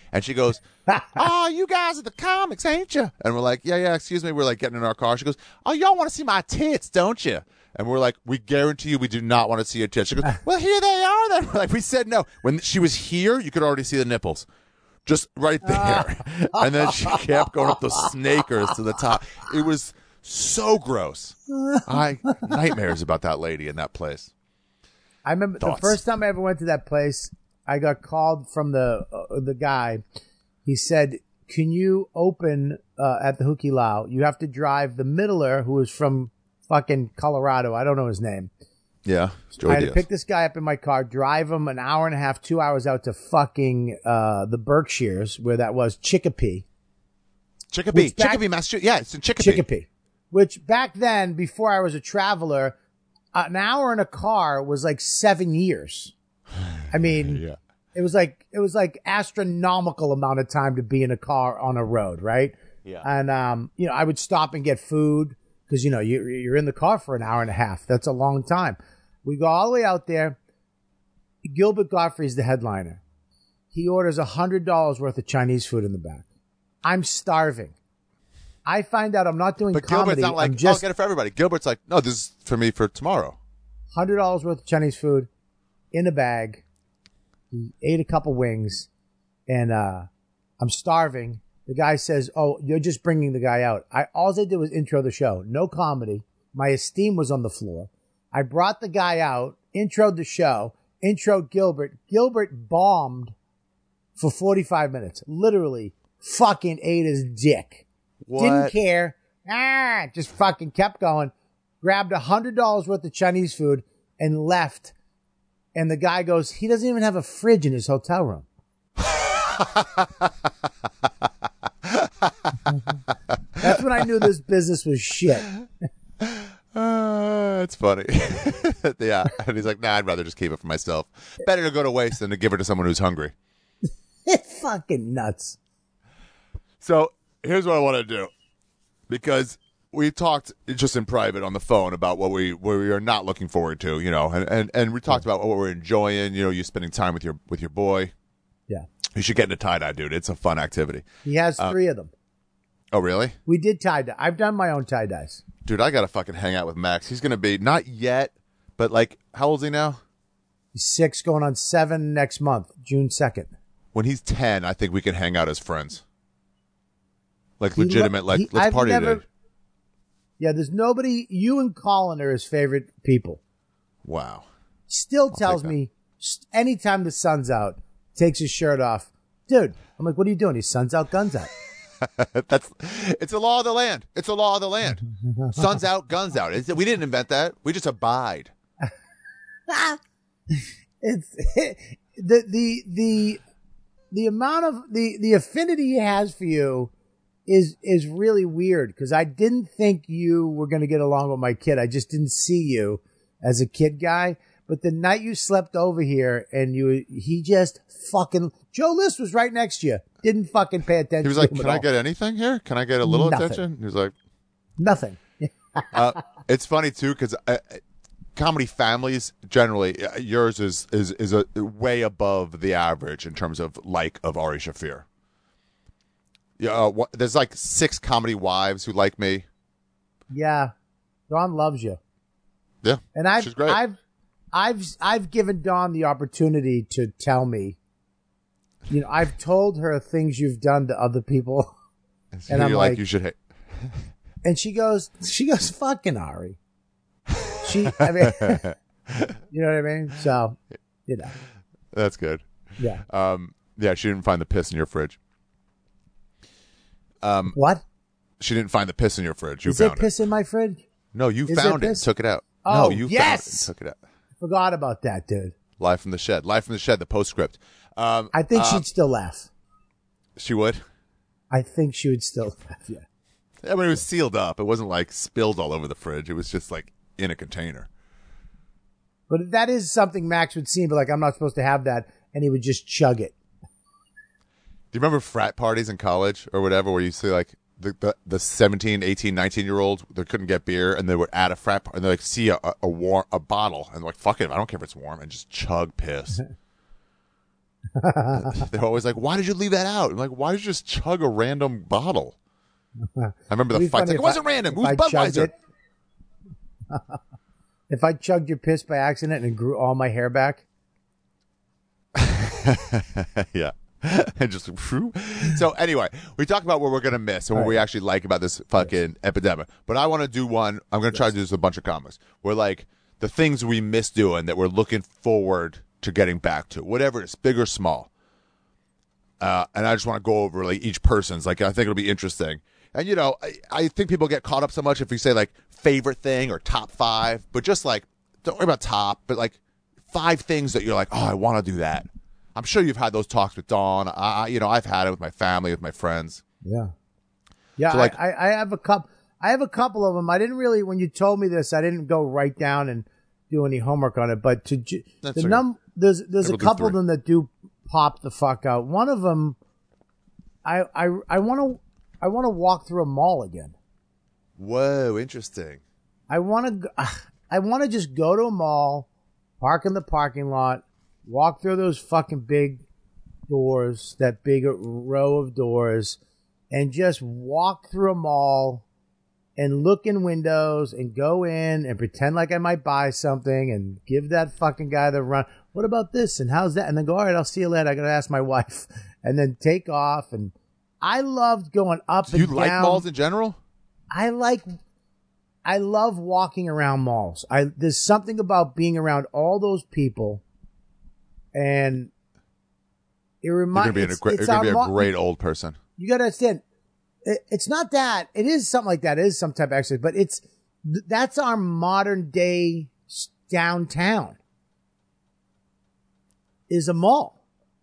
And she goes, oh, you guys are the comics, ain't you? And we're like, yeah, yeah, excuse me. We're like getting in our car. She goes, oh, y'all want to see my tits, don't you? And we're like, we guarantee you we do not want to see your tits. She goes, well, here they are then. We're like, we said no. When she was here, you could already see the nipples. Just right there. And then she kept going up those snakers to the top. It was so gross. I nightmares about that lady in that place. I remember Thoughts? the first time I ever went to that place, I got called from the uh, the guy. He said, can you open uh, at the Huki Lau? You have to drive the middler who is from fucking Colorado. I don't know his name. Yeah. It's Joey I had Diaz. to pick this guy up in my car, drive him an hour and a half, two hours out to fucking uh, the Berkshires, where that was, Chicopee. Chicopee. Which back- Chicopee, Massachusetts. Yeah, it's in Chicopee. Chicopee. Which back then, before I was a traveler, an hour in a car was like seven years. I mean, Yeah. it was like it was like astronomical amount of time to be in a car on a road, right? Yeah. And um, you know, I would stop and get food because you know you, you're in the car for an hour and a half. That's a long time. We go all the way out there. Gilbert Gottfried's the headliner. He orders a hundred dollars worth of Chinese food in the back. I'm starving. I find out I'm not doing But comedy. Gilbert's not like, I'm just I'll get it for everybody. Gilbert's like, no, this is for me for tomorrow. hundred dollars worth of Chinese food in a bag. He ate a couple wings, and uh, I'm starving. The guy says, "Oh, you're just bringing the guy out." I all I did was intro the show, no comedy. My esteem was on the floor. I brought the guy out, introed the show, introed Gilbert. Gilbert bombed for forty-five minutes. Literally, fucking ate his dick. What? Didn't care. Ah, just fucking kept going. Grabbed a hundred dollars worth of Chinese food and left. And the guy goes, he doesn't even have a fridge in his hotel room. That's when I knew this business was shit. Uh, it's funny. Yeah. And he's like, nah, I'd rather just keep it for myself. Better to go to waste than to give it to someone who's hungry. It's fucking nuts. So here's what I want to do. Because we talked just in private on the phone about what we what we are not looking forward to, you know, and, and, and we talked about what we're enjoying, you know, you spending time with your with your boy. Yeah. You should get into tie-dye, dude. It's a fun activity. He has three of them. Oh, really? We did tie-dye. I've done my own tie-dyes. Dude, I got to fucking hang out with Max. He's going to be, not yet, but like, how old is he now? He's six going on seven next month, June second. When he's ten, I think we can hang out as friends. Like, He lo- legitimate, like, he- let's I've party never- today. Yeah, there's nobody, you and Colin are his favorite people. Wow. Still tells take that. me, st- anytime the sun's out, takes his shirt off. Dude, I'm like, what are you doing? His sun's out, guns out. That's, it's a law of the land. It's a law of the land. Sun's out, guns out. It's, we didn't invent that. We just abide. It's the the the the amount of the the affinity he has for you is is really weird because I didn't think you were going to get along with my kid. I just didn't see you as a kid guy. But the night you slept over here and you he just fucking Joe List was right next to you. Didn't fucking pay attention. He was like, to him can at I all. get anything here? Can I get a little Nothing. attention? He was like, nothing? uh, it's funny too because uh, comedy families generally, uh, yours is is is a way above the average in terms of like of Ari Shafir. Yeah, uh, wh- there's like six comedy wives who like me. Yeah, Dawn loves you, Yeah, and I've she's great. I've I've I've given Dawn the opportunity to tell me. You know, I've told her things you've done to other people, So and I'm you're like- you should hate. and she goes, she goes, fucking Ari. She, I mean, you know what I mean? So, you know, That's good. yeah. Um, yeah, she didn't find the piss in your fridge. Um, What? she didn't find the piss in your fridge. You Is there found piss in my fridge? it. No, you Is found there it. piss? Took it out. Oh, no, you yes! found it. and Took it out. Forgot about that, dude. Live from the shed. Live from the shed. The postscript. Um, I think uh, she'd still laugh. she would. I think she would still laugh. Yeah. I mean, it was sealed up. It wasn't like spilled all over the fridge. It was just like in a container. But that is something Max would see and be like, I'm not supposed to have that. And he would just chug it. Do you remember frat parties in college or whatever where you see like the, the, the seventeen, eighteen, nineteen year olds that couldn't get beer and they would add a frat party and they like see a, a, warm, a bottle and they're like, fuck it, I don't care if it's warm and just chug piss. They're always like, "Why did you leave that out?" I'm like, "Why did you just chug a random bottle?" I remember the It'd be fight. funny Like, it if wasn't I- random. It if was I chugged Budweiser. it. If I chugged your piss by accident and grew all my hair back. Yeah. And just so anyway, we talked about what we're gonna miss and what All we right. actually like about this fucking epidemic. But I want to do one. I'm gonna try to do this with a bunch of comics. We're like the things we miss doing that we're looking forward to getting back to, whatever it is, big or small. Uh, and I just want to go over like each person's. Like I think it'll be interesting. And you know, I, I think people get caught up so much if we say like favorite thing or top five, but just like don't worry about top, but like five things that you're like, oh, I want to do that. I'm sure you've had those talks with Dawn. I, you know, I've had it with my family, with my friends. Yeah. Yeah, So, like- I, I, I have a couple. I have a couple of them. I didn't really, when you told me this, I didn't go right down and do any homework on it. But to ju- That's the okay. num, there's there's Maybe a we'll do couple of three. them that do pop the fuck out. One of them, I I I want to I want to walk through a mall again. Whoa, interesting. I want to I want to just go to a mall, park in the parking lot, walk through those fucking big doors, that big row of doors, and just walk through a mall and look in windows and go in and pretend like I might buy something and give that fucking guy the run. What about this? And how's that? And then go, all right, I'll see you later. I got to ask my wife. And then take off. And I loved going up Do you and like down. malls in general? I like, I love walking around malls. I there's something about being around all those people, and it You're reminds. gonna be, in a it's, great, it's you're gonna be our a mo- great old person. You got to understand, it, it's not that. It is something like that. It is some type of exercise, but it's th- that's our modern day s- downtown. Is a mall.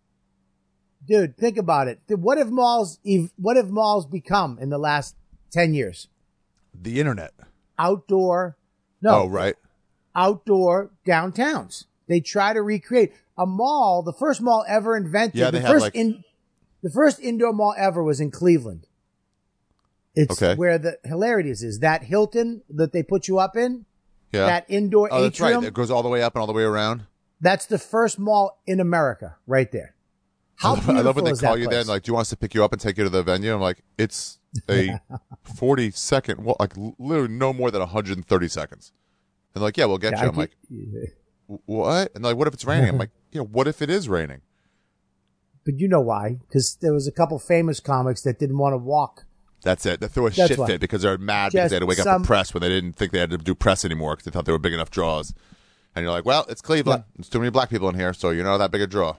Dude, think about it. What have malls? ev- What have malls become in the last ten years? The internet. Outdoor. No, Oh, right. outdoor downtowns. They try to recreate a mall. The first mall ever invented. Yeah, they the have, first like- in, the first indoor mall ever was in Cleveland. It's Okay. where the hilarities is. That Hilton that they put you up in, Yeah. that indoor oh, that's right. atrium. It goes all the way up and all the way around. That's the first mall in America, right there. How I love, beautiful I love when they is call that you place? there and like, do you want us to pick you up and take you to the venue? I'm like, it's a forty second, well, like literally no more than one hundred thirty seconds. And they're like, yeah, we'll get Yeah, you. I I'm like, get- "Wh- what? And they're like, what if it's raining? I'm like, yeah, what if it is raining? but you know why? Because there was a couple famous comics that didn't want to walk. That's it. They threw a That's shit why. fit because they're mad because Just they had to wake up some- for press when they didn't think they had to do press anymore because they thought they were big enough draws. And you're like, well, it's Cleveland. There's too many black people in here, so you're not that big a draw.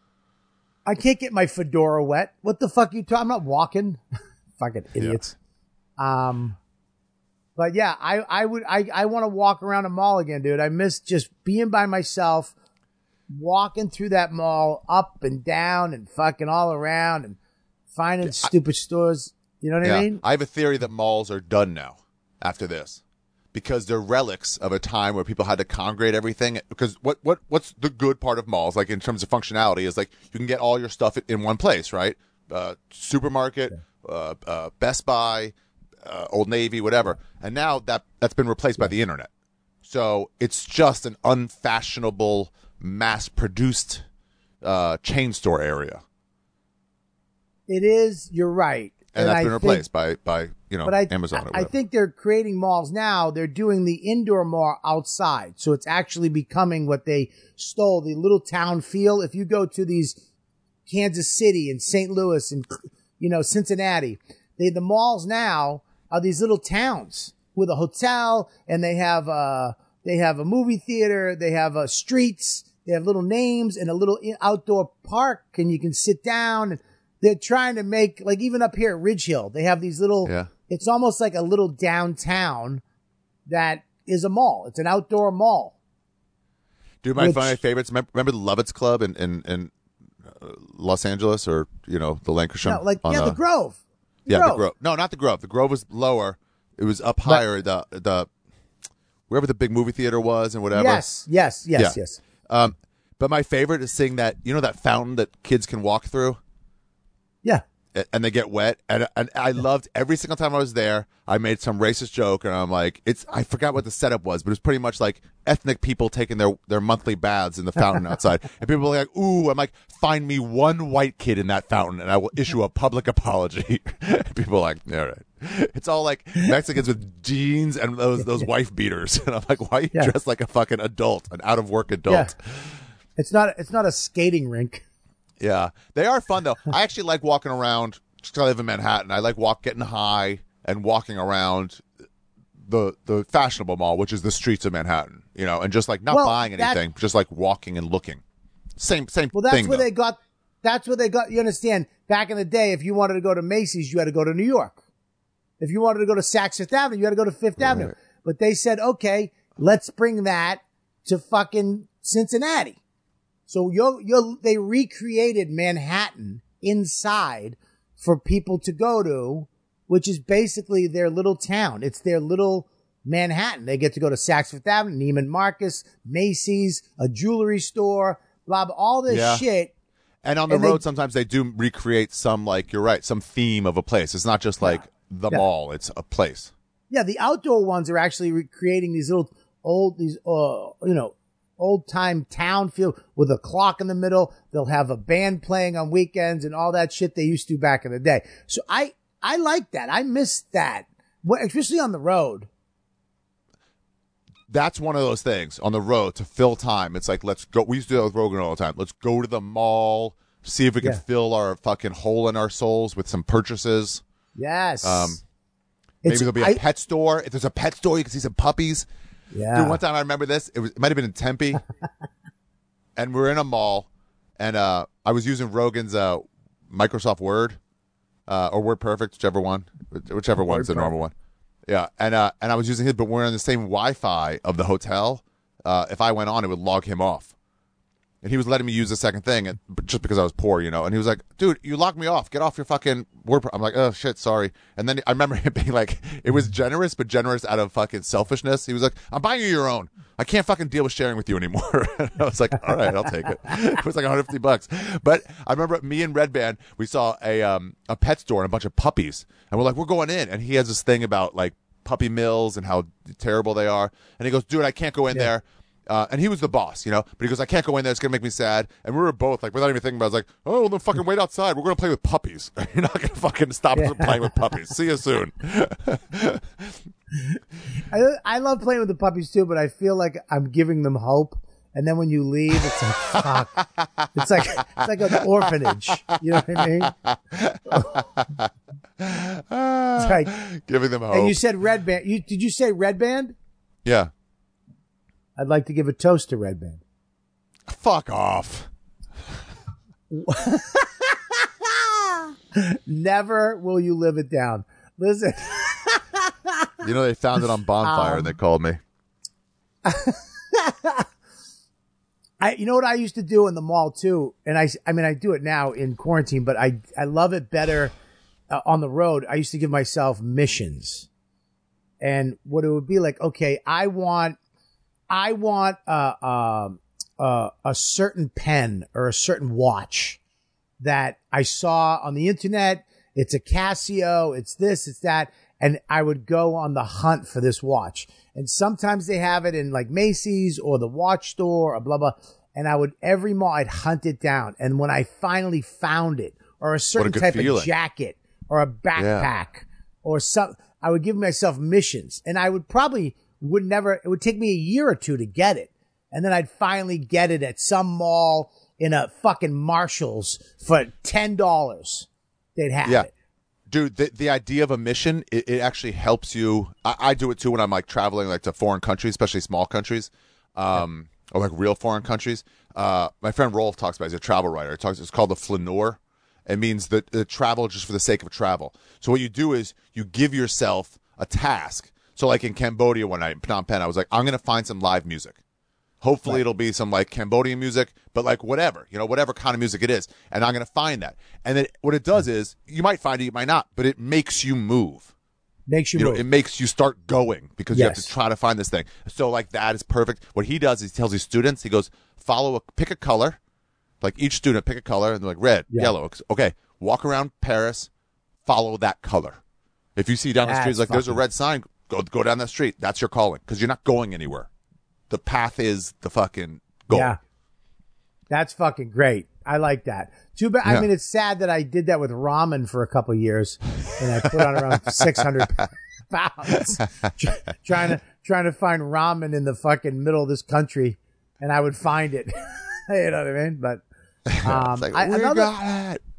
I can't get my fedora wet. What the fuck you talking? I'm not walking. Fucking idiots. Um, but yeah, I, I would, I, I want to walk around a mall again, dude. I miss just being by myself, walking through that mall up and down and fucking all around and finding stupid stores. You know what I mean? I have a theory that malls are done now after this because they're relics of a time where people had to congregate everything. Because what, what what's the good part of malls, like in terms of functionality, is like you can get all your stuff in one place, right? Uh, supermarket, uh, uh, Best Buy, uh, Old Navy, whatever. And now that that's been replaced by the internet. So it's just an unfashionable, mass-produced uh, chain store area, It is. You're right. and, that's I been think- replaced by by you know But I, Amazon. Or I, I whatever. think they're creating malls now. They're doing the indoor mall outside. So it's actually becoming what they stole, the little town feel. If you go to these Kansas City and Saint Louis and, you know, Cincinnati, they, the malls now are these little towns with a hotel, and they have uh they have a movie theater, they have uh, streets, they have little names and a little in- outdoor park, and you can sit down. And they're trying to make, like, even up here at Ridge Hill, they have these little, Yeah. it's almost like a little downtown that is a mall. It's an outdoor mall. Dude, my Which- my favorites. Remember, remember the Lovitz Club in in, in uh, Los Angeles, or you know the Lancashire? No, like, on, yeah, uh, the Grove. The yeah, Grove. the Grove. No, not the Grove. The Grove was lower. It was up higher. The the wherever the big movie theater was and whatever. Yes, yes, yes, Yeah. yes. Um, but my favorite is seeing that, you know, that fountain that kids can walk through. Yeah. and they get wet. And, and I loved every single time I was there. I made some racist joke, and I'm like, it's I forgot what the setup was, but it was pretty much like ethnic people taking their, their monthly baths in the fountain outside. And people were like, ooh, I'm like, find me one white kid in that fountain, and I will issue a public apology. People are like, all right. It's all like Mexicans with jeans and those those wife beaters, and I'm like, why are you Yeah. dressed like a fucking adult, an out of work adult? Yeah. It's not. It's not a skating rink. Yeah, they are fun though. I actually like walking around. Just 'cause I live in Manhattan, I like walk getting high and walking around the the fashionable mall, which is the streets of Manhattan. You know, and just like not Well, buying that- anything, just like walking and looking. Same same Well, that's thing. where though. they got. That's where they got. You understand? Back in the day, if you wanted to go to Macy's, you had to go to New York. If you wanted to go to Saks Fifth Avenue, you had to go to Fifth Avenue. But they said, okay, let's bring that to fucking Cincinnati. So you're, you're, they recreated Manhattan inside for people to go to, which is basically their little town. It's their little Manhattan. They get to go to Saks Fifth Avenue, Neiman Marcus, Macy's, a jewelry store, blah, blah, all this Yeah. shit. And on the and they- road, sometimes they do recreate some, like, you're right, some theme of a place. It's not just like the Yeah. mall, it's a place. Yeah, the outdoor ones are actually recreating these little old, these, uh, you know, old time town feel with a clock in the middle. They'll have a band playing on weekends and all that shit they used to back in the day. So I, I like that. I miss that, Well, especially on the road. That's one of those things on the road to fill time. It's like, let's go. We used to do that with Rogan all the time. Let's go to the mall, see if we can Yeah. fill our fucking hole in our souls with some purchases. Yes. Um, Maybe It's- there'll be a I- pet store. If there's a pet store, you can see some puppies. Yeah. Dude, one time I remember this. It was it might have been in Tempe, and we're in a mall, and uh, I was using Rogan's uh, Microsoft Word uh, or WordPerfect, whichever one, whichever one's the normal one. Yeah, and uh, and I was using his, but we're on the same Wi-Fi of the hotel. Uh, if I went on, it would log him off. And he was letting me use the second thing, and, but just because I was poor, you know. And he was like, "Dude, you locked me off. Get off your fucking word." I'm like, "Oh shit, sorry." And then I remember him being like, "It was generous, but generous out of fucking selfishness." He was like, "I'm buying you your own. I can't fucking deal with sharing with you anymore." And I was like, "All right, I'll take it." It was like one hundred fifty bucks. But I remember me and Red Band, we saw a um a pet store and a bunch of puppies, and we're like, "We're going in." And he has this thing about like puppy mills and how terrible they are. And he goes, "Dude, I can't go in there." Uh, and he was the boss, you know, but he goes, "I can't go in there. It's going to make me sad." And we were both like, without even thinking about it, I was like, "Oh, well, then fucking wait outside. We're going to play with puppies. You're not going to fucking stop us from playing with puppies. See you soon." I, I love playing with the puppies too, but I feel like I'm giving them hope. And then when you leave, it's like, fuck. It's like, it's like an orphanage. You know what I mean? It's like, Giving them hope. and you said Red Band. You, did you say Red Band? Yeah. I'd like to give a toast to Red Band. Fuck off. Never will you live it down. Listen, You know, they found it on Bonfire Um, and they called me. I, you know what I used to do in the mall too, and I, I mean, I do it now in quarantine, but I, I love it better uh, on the road. I used to give myself missions, and what it would be like. Okay, I want, I want uh, um, uh, a certain pen or a certain watch that I saw on the internet. It's a Casio. It's this. It's that. And I would go on the hunt for this watch. And sometimes they have it in like Macy's or the watch store or blah, blah. And I would, every mall, I'd hunt it down. And when I finally found it, or a certain good type feeling. of jacket or a backpack or some, I would give myself missions. And I would probably would never, it would take me a year or two to get it. And then I'd finally get it at some mall in a fucking Marshall's for ten dollars. They'd have Yeah. it. Dude, the, the idea of a mission, it, it actually helps you. I, I do it too when I'm like traveling like to foreign countries, especially small countries, um, or like real foreign countries. Uh, my friend Rolf talks about it. He's a travel writer. He talks, it's called the flaneur. It means the, the travel just for the sake of travel. So what you do is you give yourself a task. So like in Cambodia one night, in Phnom Penh, I was like, I'm going to find some live music. Hopefully Right. it'll be some like Cambodian music, but like whatever, you know, whatever kind of music it is. And I'm going to find that. And then what it does is you might find it, you might not, but it makes you move. Makes you, You know, move. it makes you start going because you have Yes. to try to find this thing. So like that is perfect. What he does is he tells his students, he goes, follow a, pick a color, like each student pick a color and they're like red, Yeah. yellow. Okay. walk around Paris, follow that color. If you see down the That's street, like there's a fucking- red sign, go go down that street. That's your calling because you're not going anywhere. The path is the fucking goal. Yeah. That's fucking great. I like that. Too bad. Yeah. I mean, it's sad that I did that with ramen for a couple of years, and I put on around six hundred pounds try- trying to trying to find ramen in the fucking middle of this country, and I would find it. You know what I mean? But um, It's like, I, we another got it.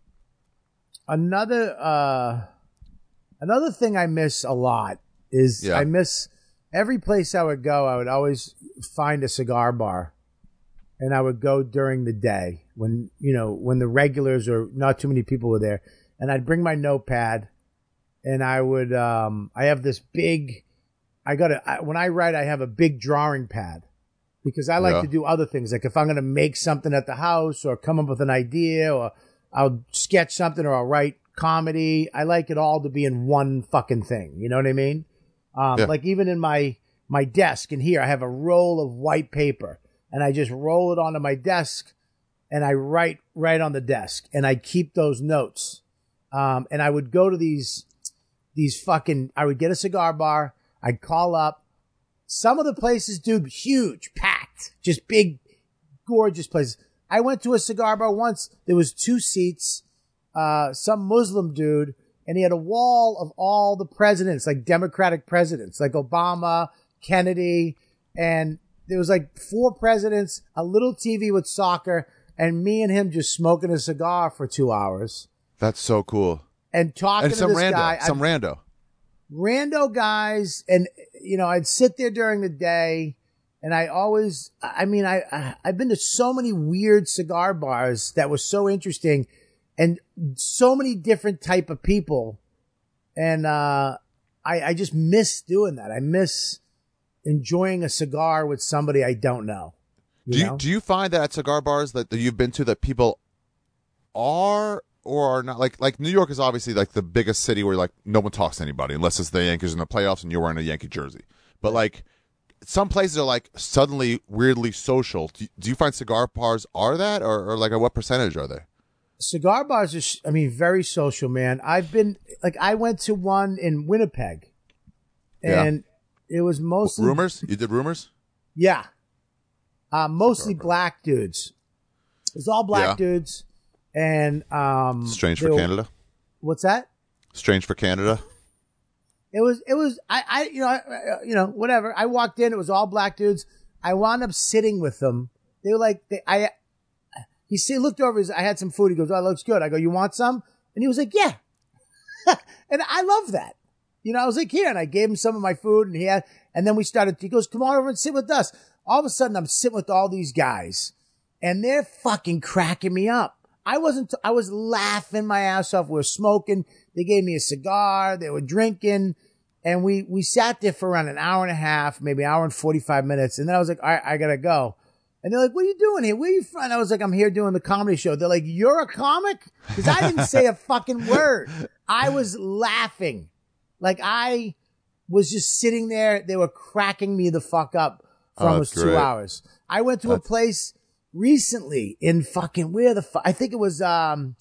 another uh, another thing I miss a lot is Yeah. I miss every place I would go. I would always find a cigar bar. And I would go during the day when, you know, when the regulars or not too many people were there. And I'd bring my notepad and I would, um, I have this big, I got to, when I write, I have a big drawing pad because I like Yeah. to do other things. Like if I'm going to make something at the house or come up with an idea or I'll sketch something or I'll write comedy. I like it all to be in one fucking thing. You know what I mean? Um, Yeah. like even in my, my desk in here, I have a roll of white paper. And I just roll it onto my desk and I write right on the desk and I keep those notes. Um, and I would go to these, these fucking, I would get a cigar bar. I'd call up. Some of the places, dude, huge, packed, just big, gorgeous places. I went to a cigar bar once. There was two seats, uh, some Muslim dude, and he had a wall of all the presidents, like Democratic presidents, like Obama, Kennedy, and there was like four presidents, a little T V with soccer, and me and him just smoking a cigar for two hours That's so cool. and talking And to some this rando, guy. some I'd- rando. rando guys, and you know, I'd sit there during the day, and I always, I mean, I, I I've been to so many weird cigar bars that was so interesting, and so many different type of people, and uh, I I just miss doing that. I miss enjoying a cigar with somebody I don't know. You Do you know? do you find that at cigar bars that, that you've been to that people are or are not like like New York is obviously like the biggest city where like no one talks to anybody unless it's the Yankees in the playoffs and you're wearing a Yankee jersey. But like some places are like suddenly weirdly social. Do, do you find cigar bars are that or, or like at what percentage are they? Cigar bars are, I mean, very social, man. I've been, like, I went to one in Winnipeg, and it was mostly Rumors? You did rumors? Yeah. Uh, mostly black dudes. It was all black Yeah. dudes. And, um, Strange they for were- Canada. What's that? Strange for Canada. It was, it was, I, I, you know, I, I- you know, whatever. I walked in, it was all black dudes. I wound up sitting with them. They were like, they, I, he see, looked over, his, I had some food. He goes, oh, it looks good. I go, you want some? And he was like, yeah. And I love that. You know, I was like, here, and I gave him some of my food, and he had, and then we started, he goes, come on over and sit with us. All of a sudden, I'm sitting with all these guys, and they're fucking cracking me up. I wasn't, I was laughing my ass off. We were smoking. They gave me a cigar. They were drinking, and we, we sat there for around an hour and a half, maybe an hour and forty-five minutes. And then I was like, all right, I gotta go. And they're like, what are you doing here? Where are you from? And I was like, I'm here doing the comedy show. They're like, you're a comic? Because I didn't say a fucking word. I was laughing. Like I was just sitting there. They were cracking me the fuck up for Oh, almost that's two great. hours. I went to That's- a place recently in fucking, where the fuck? I think it was, um,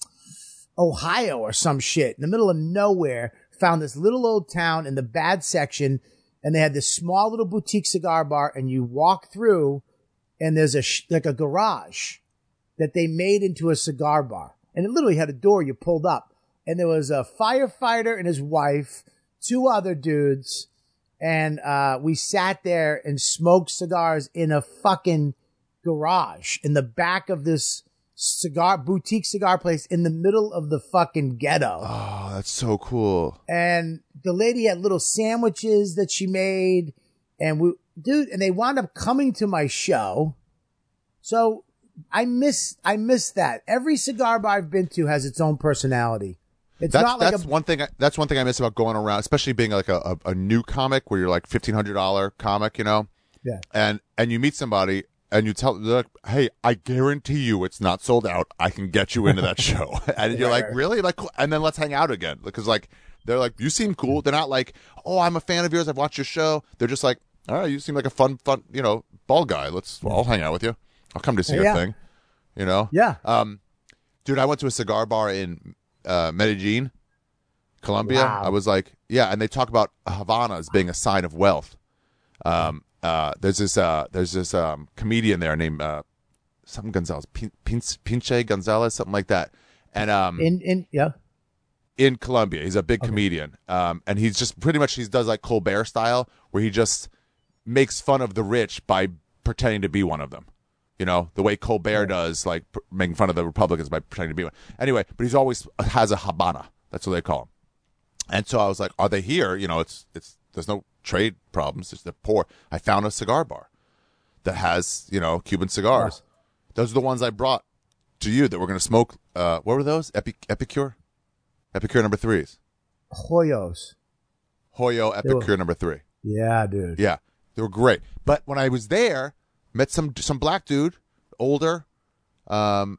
Ohio or some shit in the middle of nowhere. Found this little old town in the bad section, and they had this small little boutique cigar bar, and you walk through, and there's a sh- like a garage that they made into a cigar bar, and it literally had a door you pulled up, and there was a firefighter and his wife, two other dudes, and uh, we sat there and smoked cigars in a fucking garage in the back of this cigar boutique cigar place in the middle of the fucking ghetto. Oh, that's so cool. And the lady had little sandwiches that she made, and we, dude, and they wound up coming to my show. So I miss, I miss that. Every cigar bar I've been to has its own personality. It's That's not like that's a, one thing. I, that's one thing I miss about going around, especially being like a, a, a new comic where you're like fifteen hundred dollar comic, you know. Yeah. And and you meet somebody and you tell them, hey, I guarantee you it's not sold out. I can get you into that show. And you're Right, like, right. really? Like, and then let's hang out again because like they're like, you seem cool. They're not like, oh, I'm a fan of yours. I've watched your show. They're just like, all right, you seem like a fun, fun, you know, bald guy. Let's. Well, I'll hang out with you. I'll come to see Yeah. your thing. You know. Yeah. Um. Dude, I went to a cigar bar in uh, Medellin, Colombia. Wow. I was like, yeah, and they talk about Havana as being a sign of wealth. Um, uh, there's this uh, there's this um, comedian there named uh, something Gonzalez, Pin- Pinche Pinche Gonzalez, something like that. And um, In in yeah. in Colombia, he's a big comedian, um, and he's just pretty much he does like Colbert style, where he just makes fun of the rich by pretending to be one of them. You know, the way Colbert does, like pr- making fun of the Republicans by pretending to be one. Anyway, but he's always has a Habana. That's what they call him. And so I was like, are they here? You know, it's it's there's no trade problems. It's they're poor. I found a cigar bar that has, you know, Cuban cigars. Oh. Those are the ones I brought to you that we're going to smoke. Uh, what were those? Epi- Epicure? Epicure number threes. Hoyos. Hoyo Epicure number three. Yeah, dude. Yeah, they were great. But when I was there, met some some black dude, older, um,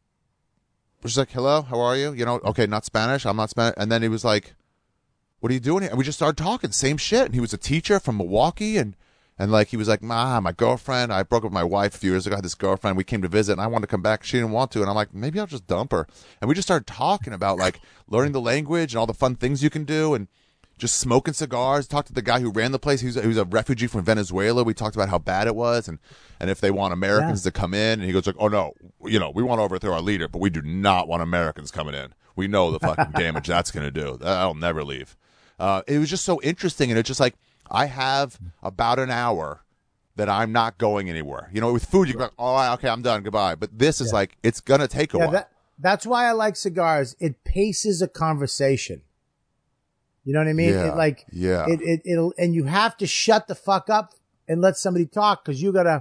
was like, hello, how are you? You know, okay, not Spanish, I'm not Spanish. And then he was like, what are you doing here? And we just started talking, same shit. And he was a teacher from Milwaukee, and and like he was like, ma, my girlfriend, I broke up with my wife a few years ago. I had this girlfriend. We came to visit, and I wanted to come back. She didn't want to, and I'm like, maybe I'll just dump her. And we just started talking about like learning the language and all the fun things you can do, and just smoking cigars. Talked to the guy who ran the place. He was, he was a refugee from Venezuela. We talked about how bad it was, and and if they want Americans Yeah. to come in. And he goes like, oh no, you know, we want to overthrow our leader, but we do not want Americans coming in. We know the fucking damage that's going to do. That'll never leave. Uh, it was just so interesting, and it's just like I have about an hour that I'm not going anywhere. You know, with food, you go, oh, okay, I'm done, goodbye. But this is Yeah. like, it's going to take a Yeah, while. that, that's why I like cigars. It paces a conversation. You know what I mean? Yeah, It like, yeah. It, it, it'll, and you have to shut the fuck up and let somebody talk because you gotta,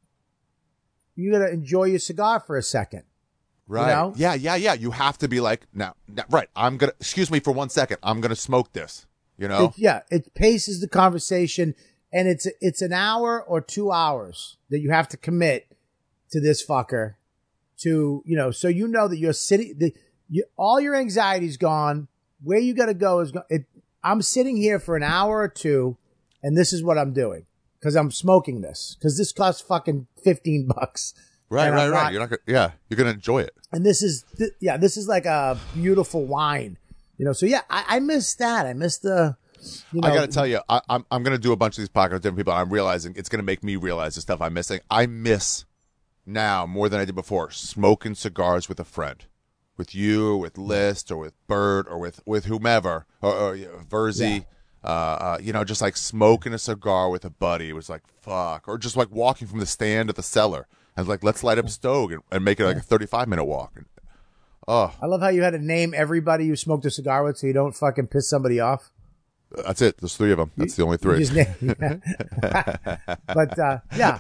you gotta enjoy your cigar for a second. Right. know? Yeah, yeah, yeah. You have to be like, now, now right, I'm going to, excuse me for one second. I'm going to smoke this, you know? It, yeah, it paces the conversation, and it's it's an hour or two hours that you have to commit to this fucker. To you know, so you know that you're sitting, the, you, all your anxiety's gone. Where you got to go is go, it. I'm sitting here for an hour or two, and this is what I'm doing because I'm smoking this because this costs fucking fifteen bucks. Right, And right, I'm right. not- You're not gonna, yeah, you're going to enjoy it. And this is, th- yeah, this is like a beautiful wine, you know. So yeah, I, I miss that. I miss the, you know. I got to tell you, I, I'm I'm going to do a bunch of these podcasts with different people. And I'm realizing it's going to make me realize the stuff I'm missing. I miss now more than I did before smoking cigars with a friend, with you, with List, or with Bert, or with with whomever, or, or you know, Verzi. Uh, uh, you know, just like smoking a cigar with a buddy. It was like fuck, or just like walking from the stand to the cellar. And like, let's light up a stove and, and make it like a thirty-five minute walk. And, oh, I love how you had to name everybody you smoked a cigar with so you don't fucking piss somebody off. that's it. There's three of them. That's the only You three. just name- yeah. But uh, yeah,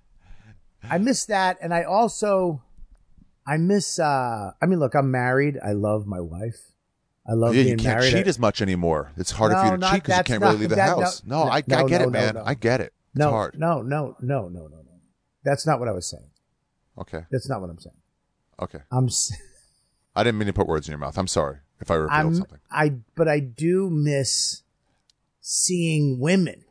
I miss that, and I also I miss. Uh, I mean, look, I'm married. I love my wife. I love Yeah, being you can't married. cheat as much anymore. It's harder No, for you to not- cheat because you that's can't not- really leave the that- house. no, No, no, I, I no, get no, it, man. no. I get it. It's no, hard. no, no, no, no, no, no. That's not what I was saying. Okay. That's not what I'm saying. Okay. I'm. s- I didn't mean to put words in your mouth. I'm sorry if I revealed I'm. something. I. But I do miss seeing women.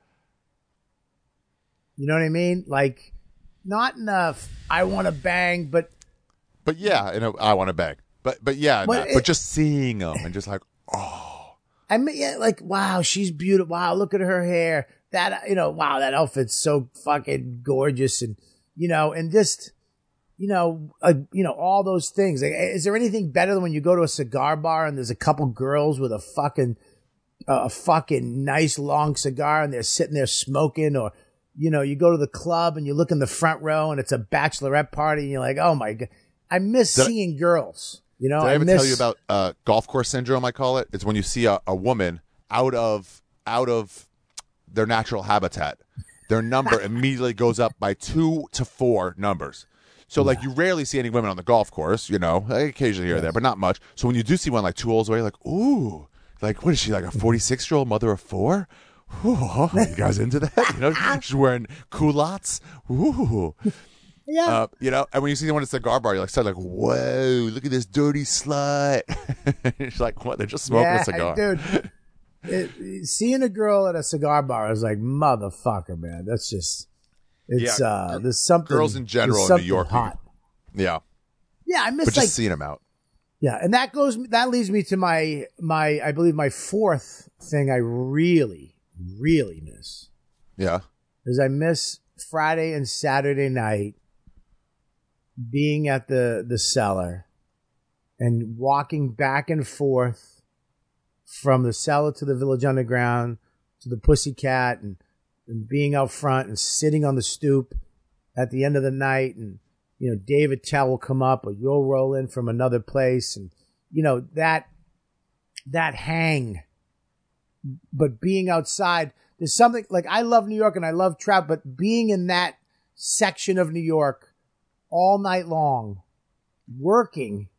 You know what I mean? Like, not enough. I want to bang, but But yeah, you know, I want to beg. But but yeah, Well, not- it- but just seeing them and just like, oh, I mean, yeah, like, wow, she's beautiful. Wow, look at her hair. That, you know, wow, that outfit's so fucking gorgeous, and you know, and just, you know, uh, you know, all those things. Like, is there anything better than when you go to a cigar bar and there's a couple girls with a fucking, uh, a fucking nice long cigar and they're sitting there smoking, or you know, you go to the club and you look in the front row and it's a bachelorette party and you're like, oh my god, I miss Did I- seeing girls. You know, did I ever miss, tell you about uh, golf course syndrome? I call it. It's when you see a, a woman out of out of their natural habitat, their number immediately goes up by two to four numbers. So, like, you rarely see any women on the golf course, you know, occasionally here or there, but not much. So when you do see one like two holes away, you're like, ooh, like, what is she, like a forty-six-year-old mother of four? Ooh, oh, you guys into that? You know, she's wearing culottes. Ooh. Yeah. Uh, you know, and when you see one at a cigar bar, you're like, like, whoa, look at this dirty slut. She's like, what? They're just smoking yeah, a cigar. dude. It, seeing a girl at a cigar bar is like, motherfucker, man. That's just, it's, Yeah, uh, there's something. girls in general there's in New something York, hot. Yeah. Yeah, I miss But just like, seeing them out. Yeah, and that goes that leads me to my my I believe my fourth thing I really really miss. Yeah. Is I miss Friday and Saturday night being at the the cellar and walking back and forth from the cellar to the Village Underground to the Pussycat and, and being out front and sitting on the stoop at the end of the night, and you know, Dave Attell will come up, or you'll roll in from another place, and you know, that that hang. But being outside, there's something like, I love New York and I love travel, but being in that section of New York all night long, working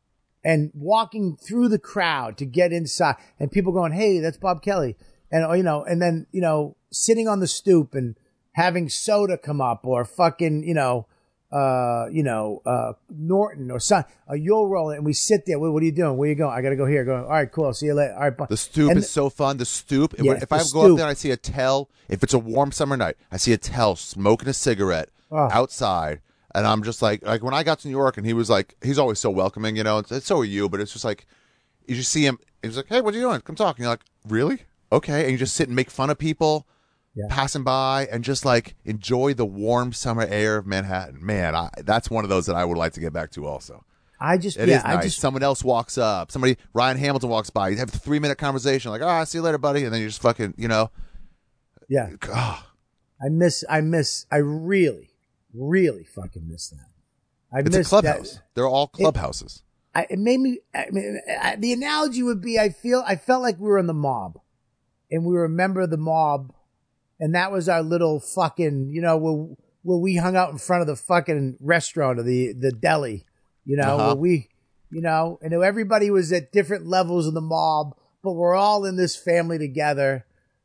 and walking through the crowd to get inside, and people going, "Hey, that's Bob Kelly," and you know, and then you know, sitting on the stoop and having soda come up, or fucking, you know, uh, you know, uh, Norton or son, uh, you'll roll it, and we sit there. What, what are you doing? Where you going? I gotta go here. Go. All right, cool. I'll see you later. All right, bye. The stoop And is so fun. The stoop. Yeah, if the I go stoop. up there and I see a Tell, if it's a warm summer night, I see a Tell smoking a cigarette Oh. outside, and I'm just like, like when I got to New York, and he was like, he's always so welcoming, you know. And so are you, but it's just like, you just see him. He's like, "Hey, what are you doing? Come talk." And you're like, "Really? Okay." And you just sit and make fun of people. Yeah. Passing by and just like enjoy the warm summer air of Manhattan. Man, I, that's one of those that I would like to get back to also. I just, It yeah, is nice. I just, Someone else walks up. Somebody, Ryan Hamilton walks by. You have a three minute conversation like, "Oh, I'll see you later, buddy." And then you just fucking, you know. yeah. Oh, I miss, I miss, I really, really fucking miss that. I it's a miss clubhouse. that. They're all clubhouses. I, it made me, I mean, I, the analogy would be, I feel, I felt like we were in the mob, and we remember the mob, and that was our little fucking, you know, where, where we hung out in front of the fucking restaurant or the, the deli, you know, Uh-huh. where we, you know, and everybody was at different levels of the mob, but we're all in this family together.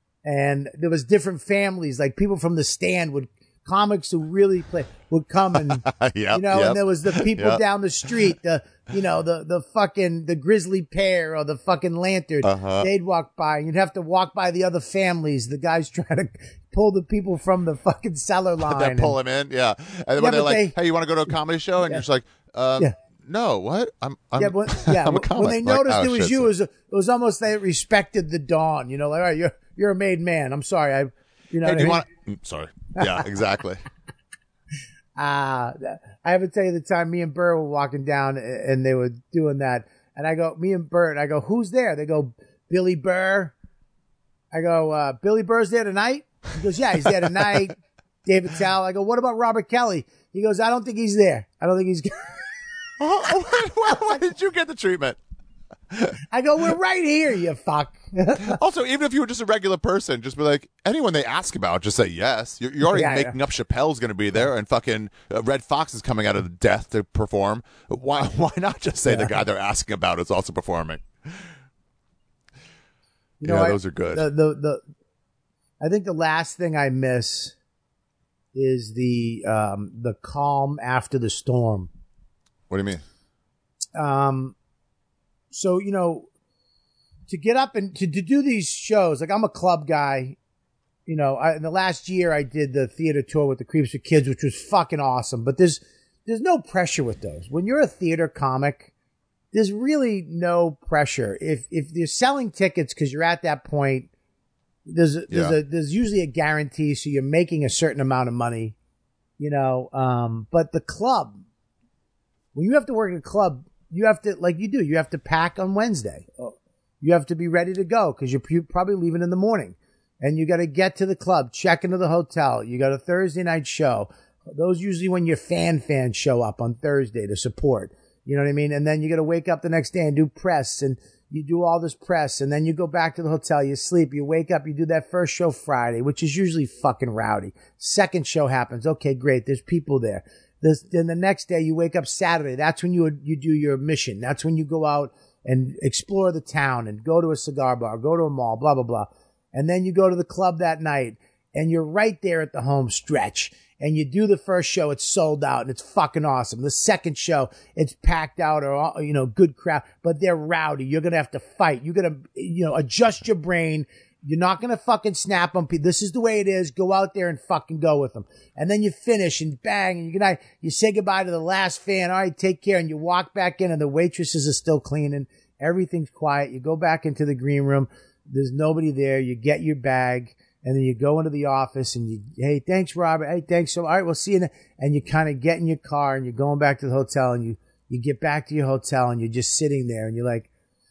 And there was different families, like people from the stand would, comics who really play would come and, Yep, you know, yep, and there was the people yep. down the street, the, you know, the, the fucking, the grizzly pear or the fucking lantern. Uh-huh. They'd walk by, and you'd have to walk by the other families. The guys trying to pull the people from the fucking cellar line. That pull him in, yeah. And then Yeah, when they're but like, they- "Hey, you want to go to a comedy show?" And Yeah. you're just like, um, Yeah. "No, what? I'm, I'm, yeah, but, yeah. I'm a when- comic." when they Like, noticed oh, it was shit, you, so- it was, it was almost they respected the dawn. You know, like, all right, you're you're a made man. I'm sorry, I, you know, Hey, what do you I mean? want? Mm, sorry. Yeah, exactly. Uh, I have to tell you the time me and Burr were walking down and they were doing that. And I go, me and Burr, and I go, "Who's there?" They go, "Billy Burr." I go, uh, "Billy Burr's there tonight?" He goes, "Yeah, he's there tonight." David Towle. I go, "What about Robert Kelly?" He goes, "I don't think he's there. I don't think he's." Oh, why, why did you get the treatment? I go, "We're right here, you fuck." Also, even if you were just a regular person, just be like, anyone they ask about, just say yes. You're, you're already Yeah, making up Chappelle's going to be there, and fucking uh, Red Fox is coming out of the death to perform. Why Why not just say the guy they're asking about is also performing? You know, yeah, I- those are good. The, the the I think the last thing I miss is the um the calm after the storm. What do you mean? Um, so, you know, to get up and to, to do these shows, like I'm a club guy, you know, I, in the last year I did the theater tour with the Creeps for Kids, which was fucking awesome, but there's, there's no pressure with those. When you're a theater comic, there's really no pressure. If, if you're selling tickets cause you're at that point, there's, a, there's Yeah. a, there's usually a guarantee. So you're making a certain amount of money, you know, um, but the club, when you have to work in a club, you have to, like you do, you have to pack on Wednesday. You have to be ready to go because you're pu- probably leaving in the morning. And you got to get to the club, check into the hotel. You got a Thursday night show. Those usually when your fan fans show up on Thursday to support. You know what I mean? And then you got to wake up the next day and do press. And you do all this press. And then you go back to the hotel. You sleep. You wake up. You do that first show Friday, which is usually fucking rowdy. Second show happens. Okay, great. There's people there. This, then the next day you wake up Saturday. That's when you you do your mission. That's when you go out and explore the town and go to a cigar bar, go to a mall, blah, blah, blah. And then you go to the club that night and you're right there at the home stretch and you do the first show. It's sold out and it's fucking awesome. The second show, it's packed out or, you know, good crowd, but they're rowdy. You're going to have to fight. You're going to, you know, adjust your brain You're not going to fucking snap on people. This is the way it is. Go out there and fucking go with them. And then you finish and bang, and you, good night. You say goodbye to the last fan. All right, take care. And you walk back in and the waitresses are still cleaning. Everything's quiet. You go back into the green room. There's nobody there. You get your bag and then you go into the office and you, hey, thanks, Robert. Hey, thanks. So, all right, we'll see you. Then. And you kind of get in your car and you're going back to the hotel and you, you get back to your hotel and you're just sitting there and you're like,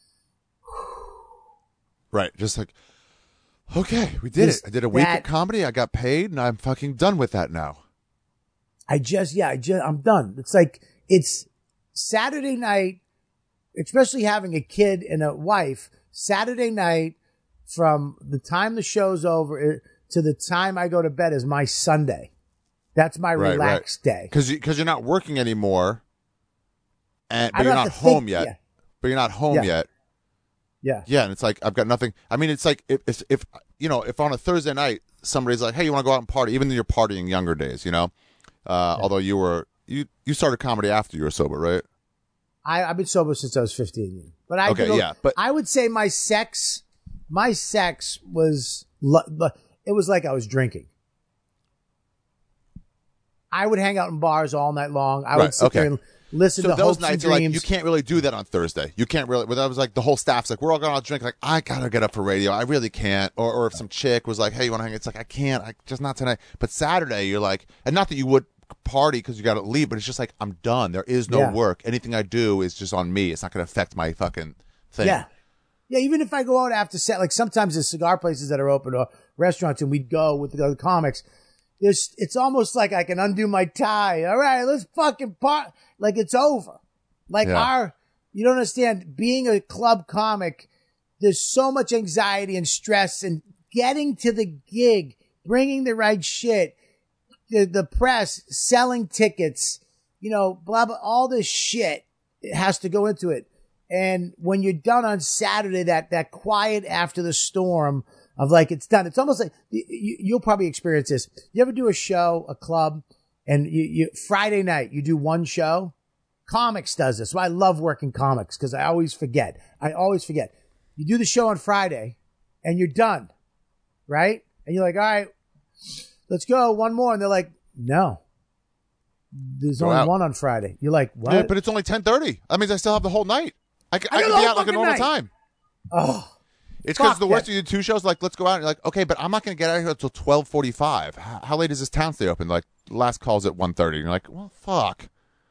right. Just like, okay, we did Just it. I did a week that- of comedy. I got paid, and I'm fucking done with that now. I just, yeah, I just, I'm done. It's like, it's Saturday night, especially having a kid and a wife, Saturday night from the time the show's over to the time I go to bed is my Sunday. That's my Right, relaxed day. Because you, cause you're not working anymore, and, I but don't you're have not to think- home yet. yeah. But you're not home Yeah. yet. Yeah. Yeah, and it's like I've got nothing. I mean, it's like if, if, if you know, if on a Thursday night somebody's like, "Hey, you want to go out and party?" Even though you're partying younger days, you know. Uh, Yeah. Although you were you you started comedy after you were sober, right? I, I've been sober since I was fifteen. But I Okay, could go- yeah, but- I would say my sex, my sex was, lo- lo- it was like I was drinking. I would hang out in bars all night long. I Right, would sit okay. there and listen So to those hopes and nights are like dreams. you can't really do that on Thursday. You can't really. But that was like the whole staff's like, we're all going out to drink. Like I gotta get up for radio. I really can't. Or or if some chick was like, hey, you want to hang? It's like I can't. I just not tonight. But Saturday, you're like, and not that you would party because you got to leave, but it's just like I'm done. There is no Yeah. work. Anything I do is just on me. It's not going to affect my fucking thing. Yeah. Yeah, even if I go out after set, like sometimes there's cigar places that are open or restaurants and we'd go with the other comics. There's, it's almost like I can undo my tie. All right, let's fucking part. Like it's over. Like Yeah. our, you don't understand, being a club comic, there's so much anxiety and stress and getting to the gig, bringing the right shit, the, the press, selling tickets, you know, blah, blah, all this shit it has to go into it. And when you're done on Saturday, that, that quiet after the storm of like, it's done. It's almost like you, you'll probably experience this. You ever do a show, a club, and you, you Friday night, you do one show. Comics does this. So I love working comics because I always forget. I always forget. You do the show on Friday and you're done. Right? And you're like, all right, let's go. One more. And they're like, no, there's Go only out. one on Friday. You're like, what? Yeah, but it's only ten thirty. That means I still have the whole night. I, c- I I got can the be whole out like a fucking normal night. time. Oh, It's because Fuck the worst that. you do two shows. Like, let's go out. And you're like, okay, but I'm not going to get out of here until twelve forty-five. How, how late does this town stay open? Like, last call's at one thirty. And you're like, well, fuck.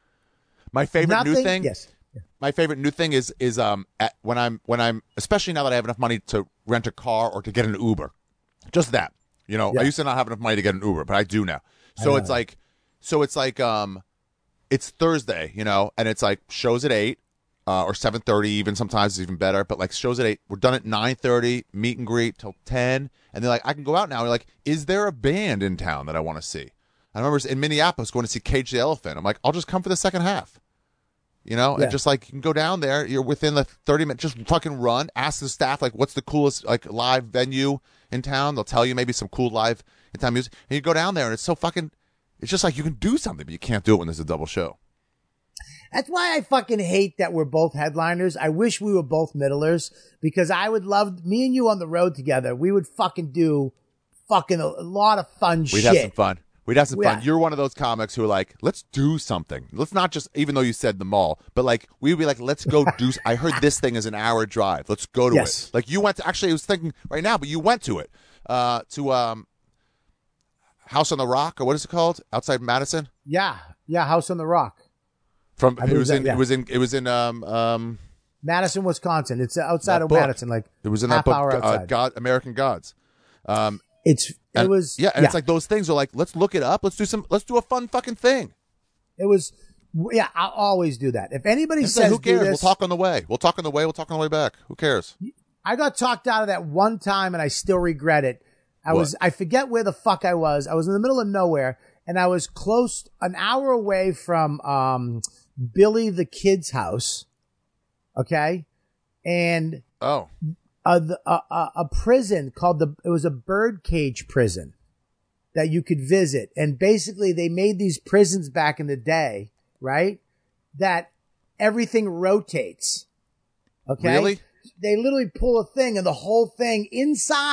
My favorite nothing. new thing. Yes. My favorite new thing is is um at, when I'm when I'm especially now that I have enough money to rent a car or to get an Uber. Just that. You know, Yeah. I used to not have enough money to get an Uber, but I do now. So know it's that. like, so it's like um, it's Thursday, you know, and it's like shows at eight. Uh, or seven thirty, even sometimes it's even better. But like shows at eight, we're done at nine thirty. Meet and greet till ten, and they're like, I can go out now. And you're like, is there a band in town that I want to see? I remember in Minneapolis going to see Cage the Elephant. I'm like, I'll just come for the second half, you know, Yeah. and just like you can go down there. You're within the thirty minutes. Just fucking run. Ask the staff like, what's the coolest like live venue in town? They'll tell you maybe some cool live in town music, and you go down there, and it's so fucking. It's just like you can do something, but you can't do it when there's a double show. That's why I fucking hate that we're both headliners. I wish we were both middlers because I would love me and you on the road together. We would fucking do fucking a, a lot of fun We'd shit. have some fun. We'd have some Yeah. fun. You're one of those comics who are like, let's do something. Let's not just, even though you said the mall, but like, we'd be like, let's go do, s- I heard this thing is an hour drive. Let's go to Yes. it. Like you went to, actually I was thinking right now, but you went to it, uh, to, um, House on the Rock, or what is it called? Outside Madison? Yeah. Yeah. House on the Rock. From, I it believe was that, in, yeah. it was in, it was in, um, um, Madison, Wisconsin. It's outside That of book. Madison, like it was in half that book, hour uh, outside. God, American Gods. Um, it's, it and- was, yeah. And it's like those things are like, let's look it up. Let's do some, let's do a fun fucking thing. it was, yeah, I'll always do that. If anybody It's says like, who do cares? We'll this, talk on the way. We'll talk on the way. We'll talk on the way back. Who cares? I got talked out of that one time and I still regret it. I What? was, I forget where the fuck I was. I was in the middle of nowhere and I was close, an hour away from, um, Billy the Kid's house. Okay. And, Oh. uh, the, uh, uh, a prison called the, it was a birdcage prison that you could visit. And basically they made these prisons back in the day, right? That everything rotates. Okay. Really? They literally pull a thing and the whole thing inside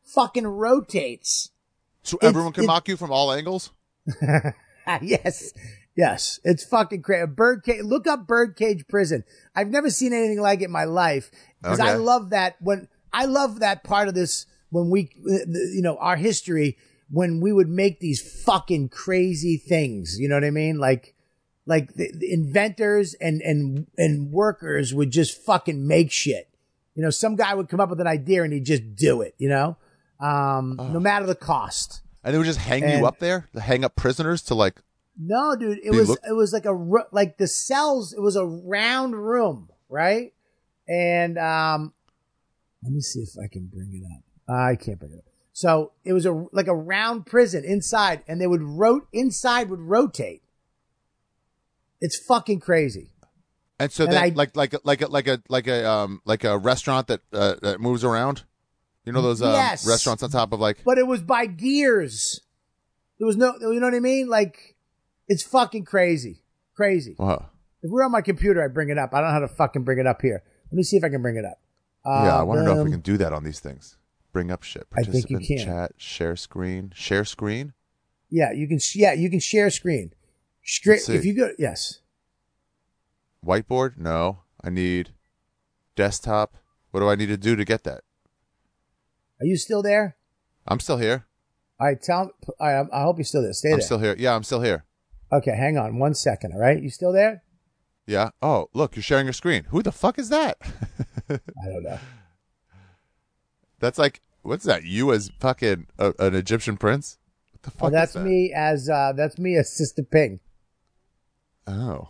fucking rotates. So It's- everyone can it- mock you from all angles? yes. Yes. It's fucking crazy. Birdcage. Look up Birdcage Prison. I've never seen anything like it in my life. Because I Okay. love that when, I love that part of this when we, you know, our history, when we would make these fucking crazy things. You know what I mean? Like, like the, the inventors and, and, and workers would just fucking make shit. You know, some guy would come up with an idea and he'd just do it, you know, um, no matter the cost. And they would just hang And- you up there? Hang up prisoners to like, No, dude, it They was, look- it was like a, ru- like the cells, it was a round room, right? And, um, let me see if I can bring it up. I can't bring it up. So it was a, like a round prison inside, and they would rot, inside would rotate. It's fucking crazy. and so And that I- like like a, like a like a like a um like a restaurant that uh, that moves around. You know those um, Yes. restaurants on top of like But it was by gears. There was no, you know what I mean? Like, it's fucking crazy. Crazy. wow. If we're on my computer, I bring it up. I don't know how to fucking bring it up here. Let me see if I can bring it up. Yeah, I want to know if we Um, can do that on these things. Bring up shit. I think you Participant can. chat, share screen, share screen. Yeah, you can. Yeah, you can share screen. Straight. Let's see. If you go, yes. Whiteboard? No. I need desktop. What do I need to do to get that? Are you still there? I'm still here. All right. Tell. I, I hope you're still there. Stay I'm there. still here. Yeah, I'm still here. Okay, hang on one second. All right, you still there? Yeah. Oh, look, you're sharing your screen. Who the fuck is that? I don't know. That's like, what's that? You as fucking uh, an Egyptian prince? What the fuck Oh, is that's that? me as uh that's me as Sister Ping. Oh,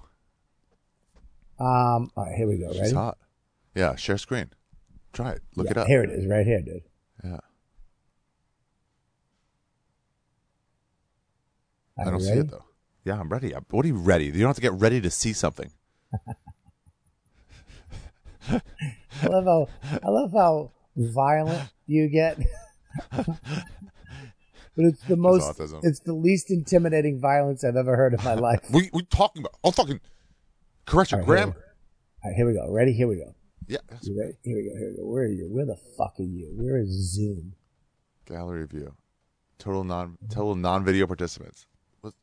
Um. All right, here we go. she's Ready? hot. Yeah, share screen. Try it. Look Yeah, it up. Here it is, right here, dude. Yeah. Are I don't you see ready? it though. Yeah, I'm ready. I'm, what are you ready? You don't have to get ready to see something. I love how I love how violent you get. But it's the most, autism. it's the least intimidating violence I've ever heard in my life. We we talking about? Oh, fucking correct your All right, grammar. All right, here we go. Ready? Here we go. Yeah. that's- You ready? Here we go. Here we go. Where are you? Where the fuck are you? Where is Zoom? Gallery view. Total non total non video participants. What?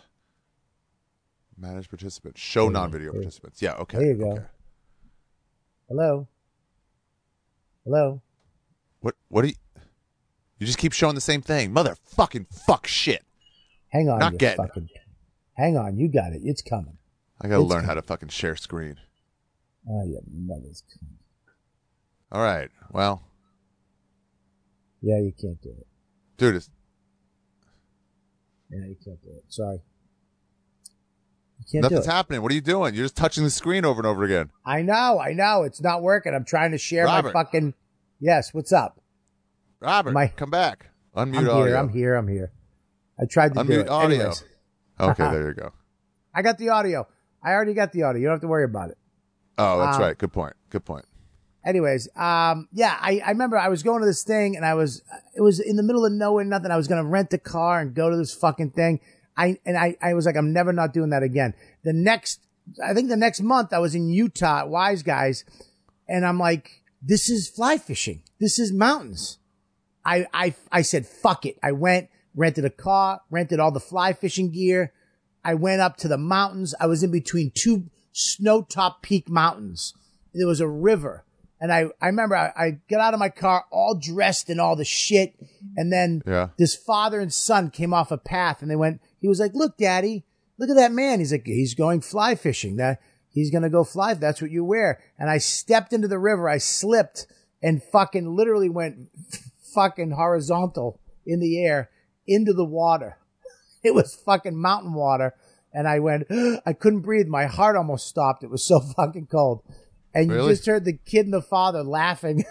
Manage participants. Show There you go. non video There- participants. Yeah. Okay. there you go. Okay. Hello? Hello? What? What do you? You just keep showing the same thing, motherfucking fuck shit. Hang on. Not you getting it. fucking, hang on. You got it. It's coming. I gotta It's learn com- how to fucking share screen. Oh, your mother's coming. All right. Well, Yeah, you can't do it. dude, it's, Yeah, you can't do it. Sorry. You can't do nothing's it. happening. What are you doing? You're just touching the screen over and over again. I know. I know. It's not working. I'm trying to share Robert. my fucking. Yes. What's up? Robert, My- come back. Unmute I'm audio. here. I'm here. I'm here. I tried to do Unmute it. audio. Anyways, Okay, there you go. I got the audio. I already got the audio. You don't have to worry about it. Oh, that's Um, right. Good point. Good point. Anyways, um, yeah, I, I remember I was going to this thing and I was, it was in the middle of nowhere, nothing. I was going to rent a car and go to this fucking thing. I, and I, I was like, I'm never not doing that again. The next, I think the next month I was in Utah at Wise Guys and I'm like, this is fly fishing. This is mountains. I, I, I said, fuck it. I went, rented a car, rented all the fly fishing gear. I went up to the mountains. I was in between two snow top peak mountains. There was a river. And I, I remember I, I got out of my car all dressed in all the shit. And then Yeah. this father and son came off a path and they went, he was like, look, daddy, look at that man. He's like, he's going fly fishing. That he's going to go fly. That's what you wear. And I stepped into the river. I slipped and fucking literally went fucking horizontal in the air into the water. It was fucking mountain water. And I went, I couldn't breathe. My heart almost stopped. It was so fucking cold. And you Really? just heard the kid and the father laughing.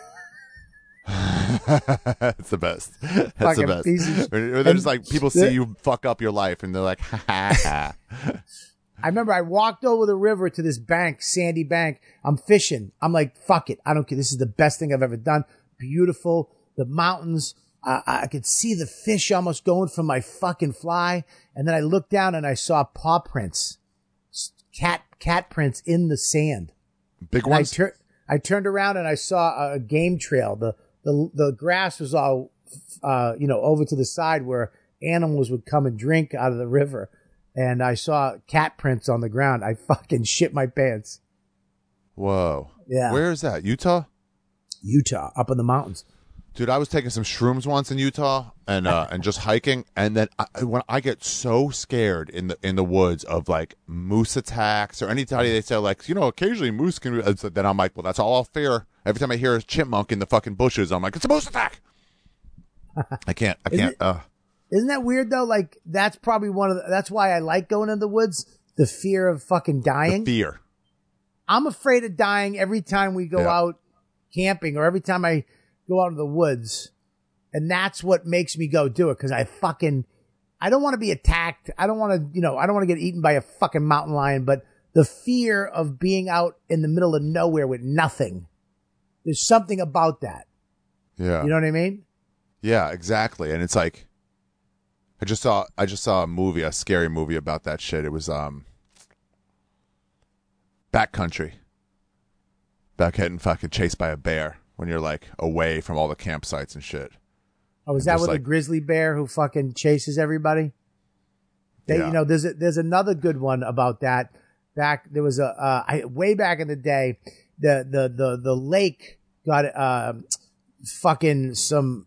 That's the best. That's Fucking the best. pieces. Or- or There's And- like people see you fuck up your life and they're like, ha ha ha. I remember I walked over the river to this bank, sandy bank. I'm fishing. I'm like, fuck it. I don't care. This is the best thing I've ever done. Beautiful. The mountains. I, I could see the fish almost going from my fucking fly. And then I looked down and I saw paw prints, cat, cat prints in the sand. Big And I, ones. tur- I turned around and I saw a, a game trail. The, the, the grass was all uh, you know, over to the side where animals would come and drink out of the river. And I saw cat prints on the ground. I fucking shit my pants. Whoa. Yeah. Where is that? Utah? Utah, up in the mountains. Dude, I was taking some shrooms once in Utah and uh, and just hiking, and then I, when I get so scared in the in the woods of like moose attacks or anytime they say like, you know, occasionally moose can, then I'm like, well, that's all I'll fear. Every time I hear a chipmunk in the fucking bushes, I'm like, it's a moose attack. I can't, I Isn't can't. it- Uh, Isn't that weird though? Like that's probably one of the, that's why I like going in the woods. The fear of fucking dying. the fear. I'm afraid of dying every time we go Yeah. out camping or every time I go out in the woods. And that's what makes me go do it. Cause I fucking, I don't want to be attacked. I don't want to, you know, I don't want to get eaten by a fucking mountain lion, but the fear of being out in the middle of nowhere with nothing. There's something about that. Yeah. You know what I mean? Yeah, exactly. And it's like, I just saw, I just saw a movie, a scary movie about that shit. It was, um, Backcountry. Back getting fucking chased by a bear when you're like away from all the campsites and shit. Oh, is And that just with like- the grizzly bear who fucking chases everybody? They, Yeah. You know, there's a, there's another good one about that. Back there was a uh, I, way back in the day, the the the the lake got uh, fucking some.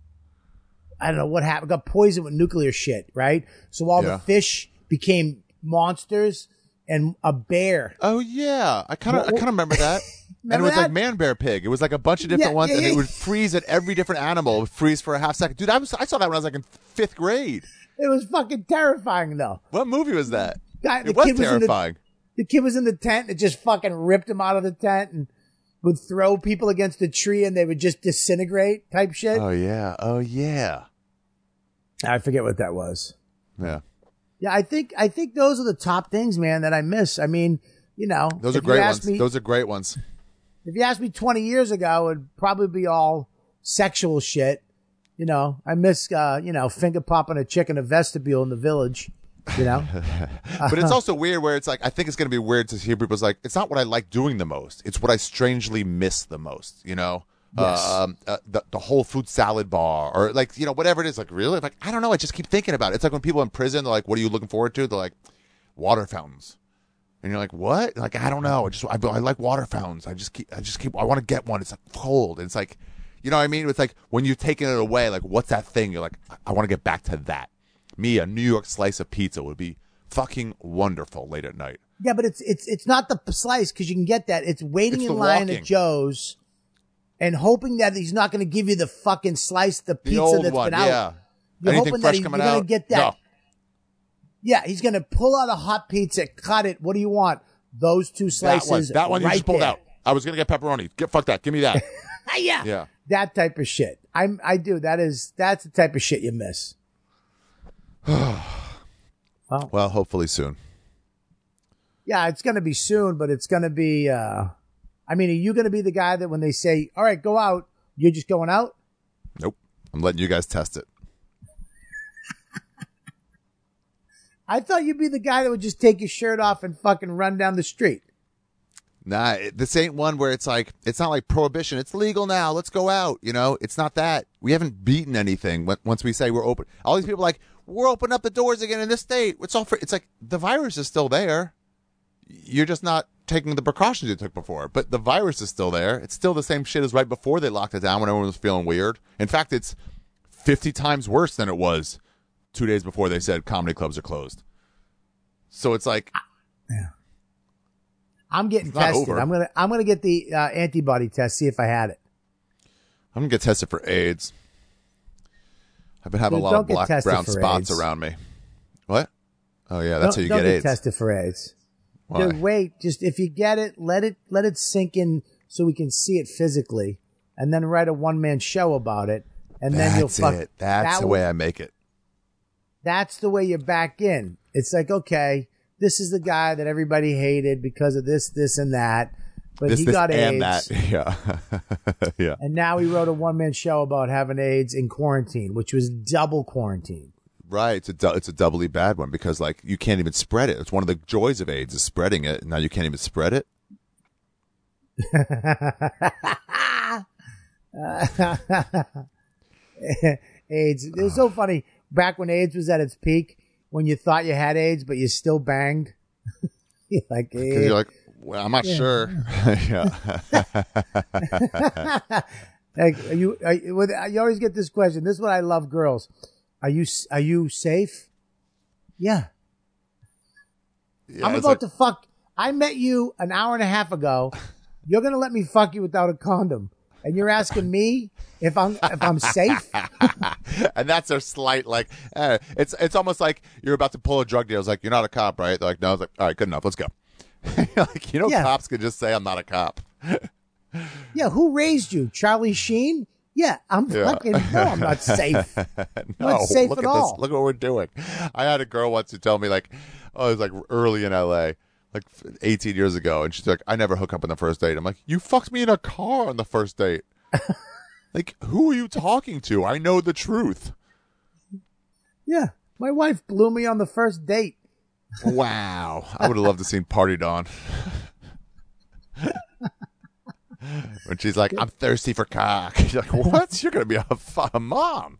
I don't know what happened. Got poisoned with nuclear shit, right? So all Yeah. the fish became monsters, and a bear. Oh yeah, I kind of, I Well, kind of remember that. And it remember was like that? man, bear, pig. It was like a bunch of different Yeah, ones, yeah, and yeah. it would freeze at every different animal. It would freeze for a half second. Dude, I was, I saw that when I was like in fifth grade. It was fucking terrifying, though. What movie was that? Guy- the It was kid was in the- terrifying. The kid was in the tent. It just fucking ripped him out of the tent and would throw people against a tree, and they would just disintegrate. Type shit. Oh yeah, oh yeah, I forget what that was. yeah. Yeah, I think I think those are the top things, man, that I miss. I mean, you know, Those are if you great asked ones. Me, Those are great ones. if you asked me twenty years ago, it'd probably be all sexual shit. You know, I miss, uh, you know, finger popping a chick in a vestibule in the village. You know, But it's also weird where it's like, I think it's going to be weird to hear people's like, it's not what I like doing the most. It's what I strangely miss the most, you know? Yes. Um, uh, the, the whole food salad bar or like, you know, whatever it is. Like, really? Like, I don't know. I just keep thinking about it. It's like when people in prison, they're like, what are you looking forward to? They're like, water fountains. And you're like, what? Like, I don't know. I just, I, I like water fountains. I just keep, I just keep, I want to get one. It's like cold. And it's like, you know what I mean? It's like when you've taken it away, like, what's that thing? You're like, I, I want to get back to that. Me, a New York slice of pizza would be fucking wonderful late at night. yeah, but it's it's it's not the slice because you can get that. It's waiting It's in the line walking. at Joe's and hoping that he's not going to give you the fucking slice, the The pizza old that's one, been out. yeah. You're Anything hoping fresh that he, coming you're going out? to get that. No. Yeah, he's going to pull out a hot pizza, cut it. What do you want? Those two That one, slices. that one you right just pulled there. out. I was gonna get pepperoni. Get fuck that. Give me that. yeah. Yeah. That type of shit. I'm, I do. That is, that's the type of shit you miss. Well, hopefully soon. Yeah, it's going to be soon, but it's going to be, uh, I mean, are you going to be the guy that when they say, all right, go out, you're just going out? Nope. I'm letting you guys test it. I thought you'd be the guy that would just take your shirt off and fucking run down the street. Nah, it- this ain't one where it's like, it's not like prohibition. It's legal now. Let's go out. You know, it's not that. We haven't beaten anything when- once we say we're open. All these people are like, we're opening up the doors again in this state. It's all for, it's like the virus is still there. You're just not taking the precautions you took before. But the virus is still there. It's still the same shit as right before they locked it down when everyone was feeling weird. In fact, it's fifty times worse than it was two days before they said comedy clubs are closed. So it's like, I'm getting It's not tested. over. I'm gonna I'm gonna get the uh, antibody test, see if I had it. I'm going to get tested for AIDS. I've been having Dude, a lot don't of get black, tested brown for spots AIDS. around me. What? Oh, yeah, that's don't, how you don't get get AIDS. tested for AIDS. Why? Dude, wait, just if you get it, let it let it sink in so we can see it physically, and then write a one man show about it, and then you'll That's fuck. it. That's that the will- way I make it. That's the way you're back in. It's like, okay, this is the guy that everybody hated because of this, this, and that, but This, he this, got and AIDS. that. Yeah. yeah. And now he wrote a one man show about having AIDS in quarantine, which was double quarantine. Right. It's a, du- it's a doubly bad one because, like, you can't even spread it. It's one of the joys of AIDS is spreading it. And now you can't even spread it. AIDS. It was so funny back when AIDS was at its peak, when you thought you had AIDS, but you still banged. You're like, Because eh. you're like, well, I'm not Yeah. sure. yeah. Like, are you, are you, with- you always get this question. This is what I love, girls. Are you, are you safe? Yeah. Yeah, I'm it's about like- to fuck. I met you an hour and a half ago. You're gonna let me fuck you without a condom, and you're asking me if I'm if I'm safe. and that's their slight, like, eh, it's it's almost like you're about to pull a drug deal. It's like, you're not a cop, right? They're like, no. It's like, all right, good enough. Let's go. Like, you know, Yeah. cops could just say, I'm not a cop. Yeah, who raised you, Charlie Sheen? Yeah, I'm Yeah. fucking. No, I'm not safe. No, Not safe look at at all. this. Look what we're doing. I had a girl once who told me, like, oh, it was like early in L A, like eighteen years ago, and she's like, I never hook up on the first date. I'm like, you fucked me in a car on the first date. Like, who are you talking to? I know the truth. Yeah, my wife blew me on the first date. Wow. I would have loved to seen Party Dawn. When she's like, I'm thirsty for cock. You're like, what? You're going to be a, f- a mom.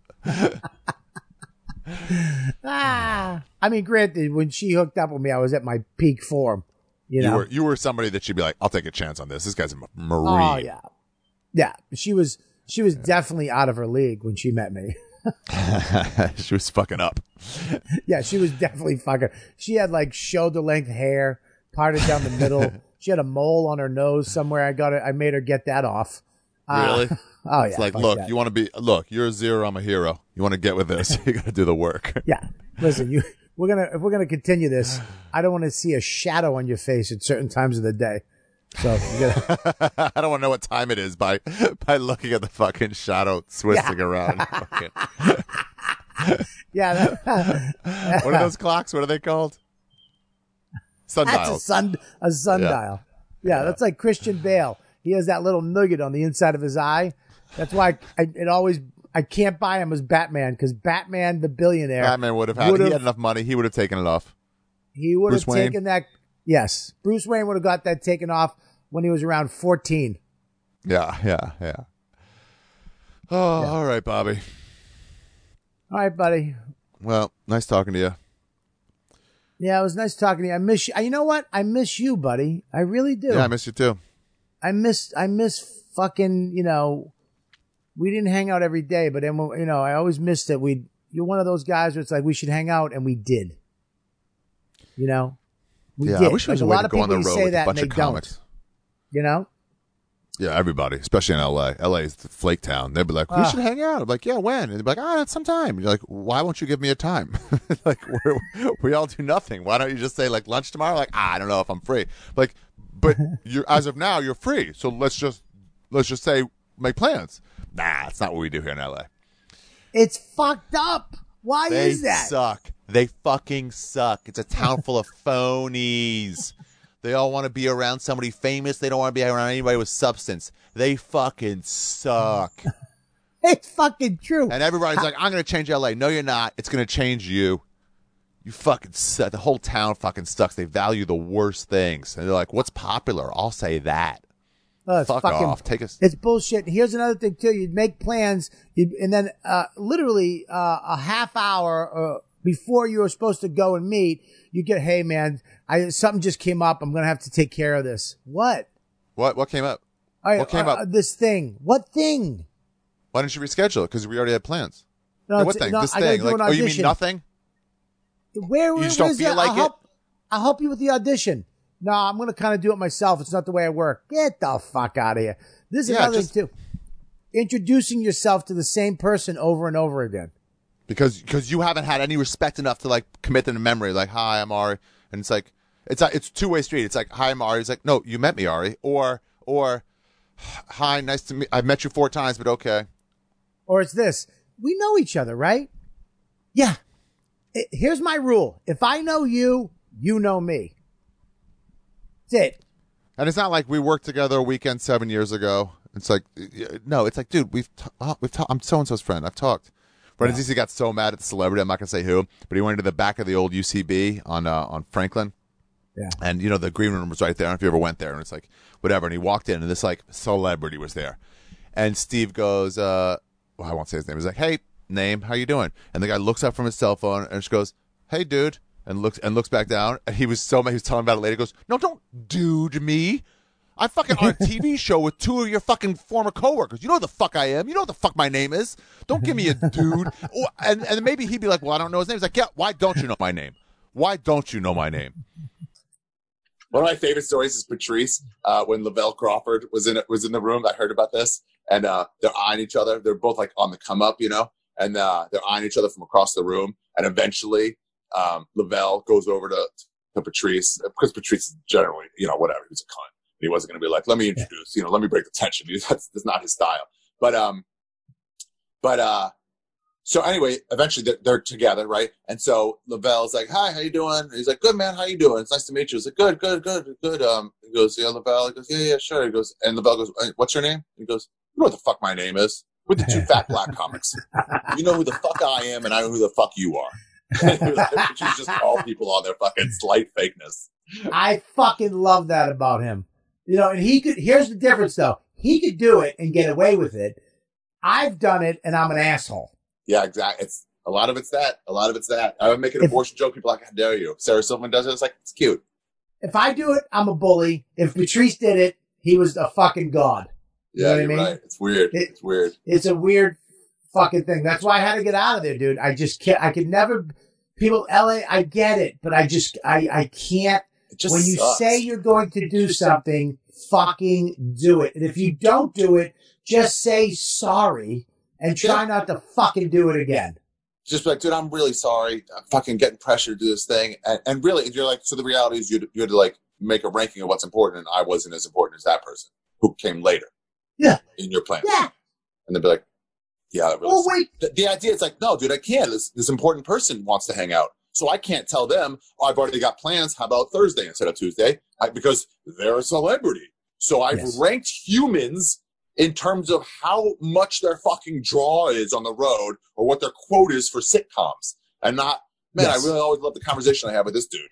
Ah, I mean, granted, when she hooked up with me, I was at my peak form. You You know. were you were somebody that she'd be like, I'll take a chance on this. This guy's a m- Marine. Oh yeah, yeah. She was she was definitely out of her league when she met me. She was fucking up. Yeah, she was definitely fucking. She had like shoulder length hair, parted down the middle. She had a mole on her nose somewhere. I got it. I made her get that off. Uh, Really? Oh yeah. It's like, fuck look, that. you want to be, look, you're a zero, I'm a hero. You want to get with this, you got to do the work. Yeah. Listen, you. We're gonna if we're gonna continue this. I don't want to see a shadow on your face at certain times of the day. So you gotta, I don't want to know what time it is by by looking at the fucking shadow twisting around. Fucking- yeah. That, what are those clocks? What are they called? that's a Sundials. sun a sundial. Yeah. that's like Christian Bale. He has that little nugget on the inside of his eye. That's why I, it always I can't buy him as Batman because Batman the billionaire Batman would have had, would've- he had enough money, he would have taken it off. He would have Bruce Wayne? taken that. Yes, Bruce Wayne would have got that taken off when he was around fourteen. Yeah, yeah, yeah. Oh, all right, Bobby. All right, buddy. Well, nice talking to you. Yeah, it was nice talking to you. I miss you. You know what? I miss you, buddy. I really do. Yeah, I miss you too. I miss. I miss fucking. You know, we didn't hang out every day, but then you know, I always missed it. We. You're one of those guys where it's like we should hang out, and we did. You know, we Yeah, did. I wish there was Like, a way lot to of go on the people road say with that a bunch and of they comics. don't. You know. Yeah, everybody, especially in L A. L A is the flake town. They'd be like, we Ah. should hang out. I'm like, yeah, when? And they'd be like, ah, oh, sometime. You're like, why won't you give me a time? Like, we're, we all do nothing. Why don't you just say, like, lunch tomorrow? Like, ah, I don't know if I'm free. Like, but you're as of now, you're free. So let's just let's just say make plans. Nah, it's not what we do here in L A. It's fucked up. Why They is that? suck. They fucking suck. It's a town full of phonies. They all want to be around somebody famous. They don't want to be around anybody with substance. They fucking suck. It's fucking true. And everybody's like, I'm going to change L A. No, you're not. It's going to change you. You fucking suck. The whole town fucking sucks. They value the worst things. And they're like, what's popular? I'll say that. Oh, it's Fuck fucking, off. Take us. It's bullshit. Here's another thing too. You'd make plans, you'd, and then uh, literally uh, a half hour uh, before you were supposed to go and meet, you get, hey man, I something just came up. I'm gonna have to take care of this. What? What What came up? All right, What came uh, up? This thing. What thing? Why didn't you reschedule it? Because we already had plans. No, Yeah, what it's- thing? no, This I gotta thing. do Like, an oh, you mean audition. nothing? Where? where just don't where's feel the- like I'll it? help. I'll help you with the audition. No, I'm gonna kind of do it myself. It's not the way I work. Get the fuck out of here. This is Yeah, another just- thing too. Introducing yourself to the same person over and over again. Because because you haven't had any respect enough to like commit them to memory. Like, hi, I'm Ari, and it's like it's a, it's two way street. It's like, hi, I'm Ari. It's like, no, you met me, Ari, or or hi, nice to meet. I've met you four times, but okay. Or it's this. We know each other, right? Yeah. It- here's my rule. If I know you, you know me. That's it. And it's not like we worked together a weekend seven years ago. It's like, no, it's like, dude, we've t- oh, we've ta- I'm so and so's friend. I've talked. Brendan Zisi got so mad at the celebrity. I'm not gonna say who, but he went into the back of the old U C B on uh, on Franklin. Yeah. And, you know, the green room was right there. I don't know if you ever went there. And it's like, whatever. And he walked in, and this, like, celebrity was there. And Steve goes, uh, well, I won't say his name. He's like, hey, name, how you doing? And the guy looks up from his cell phone and just goes, hey, dude, and looks and looks back down. And he was so mad. He was telling about it later. He goes, no, don't dude me. I'm fucking on a T V show with two of your fucking former coworkers. You know who the fuck I am. You know what the fuck my name is. Don't give me a dude. Oh, and and maybe he'd be like, well, I don't know his name. He's like, yeah, why don't you know my name? Why don't you know my name? One of my favorite stories is Patrice, uh, when Lavelle Crawford was in it, was in the room. I heard about this, and uh, they're eyeing each other. They're both like on the come up, you know, and uh, they're eyeing each other from across the room. And eventually, um, Lavelle goes over to, to Patrice, because Patrice is generally, you know, whatever. He's a cunt. He wasn't going to be like, let me introduce, you know, let me break the tension. That's, that's not his style. But, um, but, uh, so anyway, eventually they're, they're together, right? And so Lavelle's like, hi, how you doing? And he's like, good, man, how you doing? It's nice to meet you. He's like, good, good, good, good. Um, he goes, yeah, Lavelle. He goes, yeah, yeah, sure. He goes, and Lavelle goes, what's your name? He goes, you know what the fuck my name is? We're the two fat black comics. You know who the fuck I am, and I know who the fuck you are. She's just call people on their fucking slight fakeness. I fucking love that about him. You know, and he could, here's the difference though. He could do it and get away with it. I've done it and I'm an asshole. Yeah, exactly. It's a lot of it's that. A lot of it's that. I would make an if, abortion joke. People are like, how dare you? If Sarah Silverman does it, it's like, it's cute. If I do it, I'm a bully. If Patrice did it, he was a fucking god. You yeah, know what you're I mean? right. It's weird. It, it's weird. It's a weird fucking thing. That's why I had to get out of there, dude. I just can't, I could never, people, L A, I get it, but I just, I, I can't. When you sucks. say you're going to do something, fucking do it. And if you don't do it, just say sorry and try yeah. not to fucking do it again. Just be like, dude, I'm really sorry. I'm fucking getting pressure to do this thing. And, and really, you're like, so the reality is you you had to like make a ranking of what's important, and I wasn't as important as that person who came later. Yeah. In your plan. Yeah. And they'd be like, yeah, that really well, wait. The, the idea is like, no, dude, I can't. This, this important person wants to hang out. So I can't tell them, oh, I've already got plans. How about Thursday instead of Tuesday? I, because they're a celebrity. So I've yes. ranked humans in terms of how much their fucking draw is on the road or what their quote is for sitcoms. And not, man, yes. I really always love the conversation I have with this dude.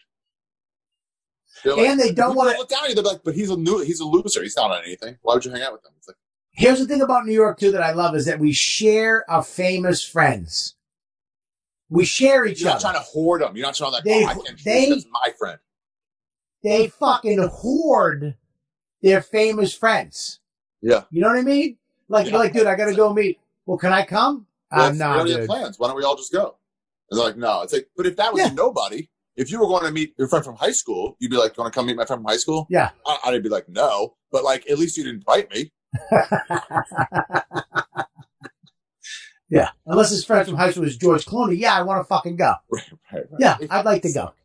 Like, and they don't want to look down at you. They're like, but he's a new, he's a loser. He's not on anything. Why would you hang out with him? It's like, here's the thing about New York too that I love is that we share our famous friends. We share each You're other. You're not trying to hoard them. You're not trying to like, they, oh, I can't they, choose. That's my friend. They fucking hoard their famous friends. Yeah. You know what I mean? Like, yeah. You're like, dude, I got to go meet. Well, can I come? Well, I'm not, we already dude. have plans. Why don't we all just go? And they're like, no. It's like, but if that was yeah. nobody, if you were going to meet your friend from high school, you'd be like, going to come meet my friend from high school? Yeah. I, I'd be like, no. But like, at least you didn't invite me. Yeah. Unless his friend from high school is George Clooney. Yeah, I want to fucking go. Right, right, right. Yeah, they I'd like to go.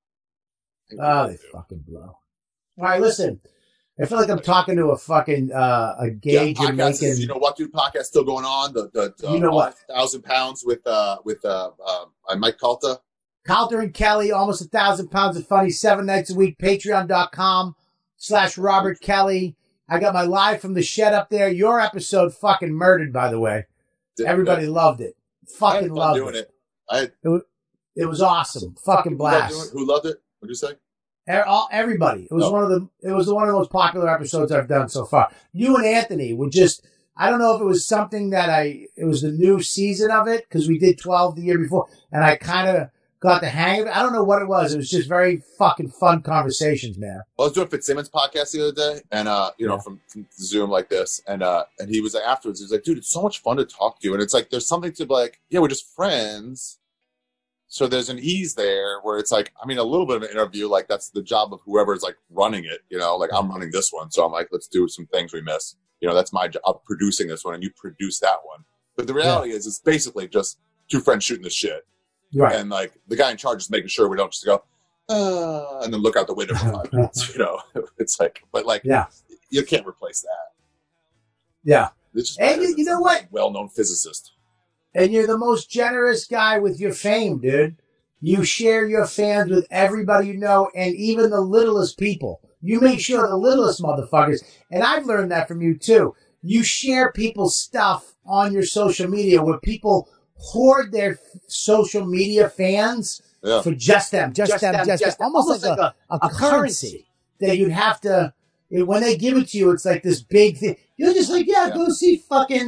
Oh, they do. fucking blow. All right, listen. I feel like I'm talking to a fucking, uh, a gay yeah, Jamaican. Is, you know what, dude? Podcast still going on. The, the, the you know what? Thousand pounds with, uh, with, uh, uh, Mike Calta. Calter and Kelly, almost a thousand pounds of funny, seven nights a week, patreon.com slash Robert Kelly. I got my live from the shed up there. Your episode fucking murdered, by the way. Did, Everybody yeah. loved it. Fucking loved doing it. it. I had, it, was, it was awesome. Fucking blast. Who loved it? Who loved it? What'd you say? All, everybody. It was oh. one of the, it was one of the most popular episodes I've done so far. You and Anthony would just, I don't know if it was something that I, it was the new season of it, because we did twelve the year before, and I kind of got the hang of it. I don't know what it was. It was just very fucking fun conversations, man. I was doing Fitzsimmons podcast the other day, and, uh, you know, yeah. from, from Zoom like this, and, uh, and he was like, afterwards, he was like, dude, it's so much fun to talk to you. And it's like, there's something to be like, yeah, we're just friends. So there's an ease there where it's like, I mean, a little bit of an interview, like that's the job of whoever's like running it, you know, like I'm running this one. So I'm like, let's do some things we miss. You know, that's my job, I'm producing this one and you produce that one. But the reality yeah. is it's basically just two friends shooting the shit. Right. And like the guy in charge is making sure we don't just go, uh, and then look out the window for five minutes, you know, it's like, but like, yeah. you can't replace that. Yeah. It's just and you, you know what? Well-known physicist. And you're the most generous guy with your fame, dude. You share your fans with everybody you know and even the littlest people. You make sure the littlest motherfuckers, and I've learned that from you too. You share people's stuff on your social media where people hoard their social media fans yeah. for just them, just, just them, them, just, just them. Almost, almost like, like a, a, a currency that you'd have to, when they give it to you, it's like this big thing. You're just like, yeah, yeah. go see fucking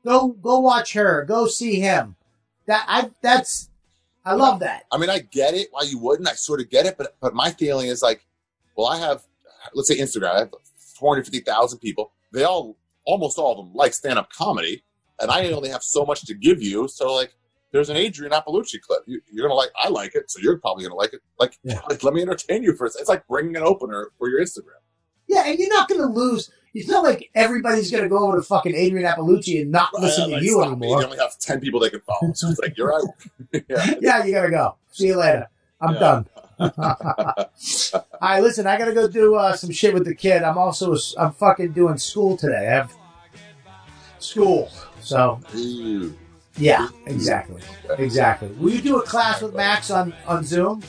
Go go watch her. Go see him. That I that's I love that. I mean, I get it why you wouldn't. I sort of get it, but but my feeling is like, well, I have, let's say Instagram. I have four hundred fifty thousand people. They all, almost all of them, like stand-up comedy, and I only have so much to give you. So like, there's an Adrian Appalucci clip. You, you're gonna like. I like it, so you're probably gonna like it. Like, Yeah. like, let me entertain you first. It's like bringing an opener for your Instagram. Yeah, and you're not going to lose. It's not like everybody's going to go over to fucking Adrian Appalucci and not listen to Like, you stop me. anymore. You only have ten people they can follow. So it's like you're right. yeah. Yeah, you got to go. See you later. I'm Yeah. done. All right, listen, I got to go do uh, some shit with the kid. I'm also, I'm fucking doing school today. I have school. So, Ooh. yeah, exactly. Exactly. Will you do a class with Max on, on Zoom?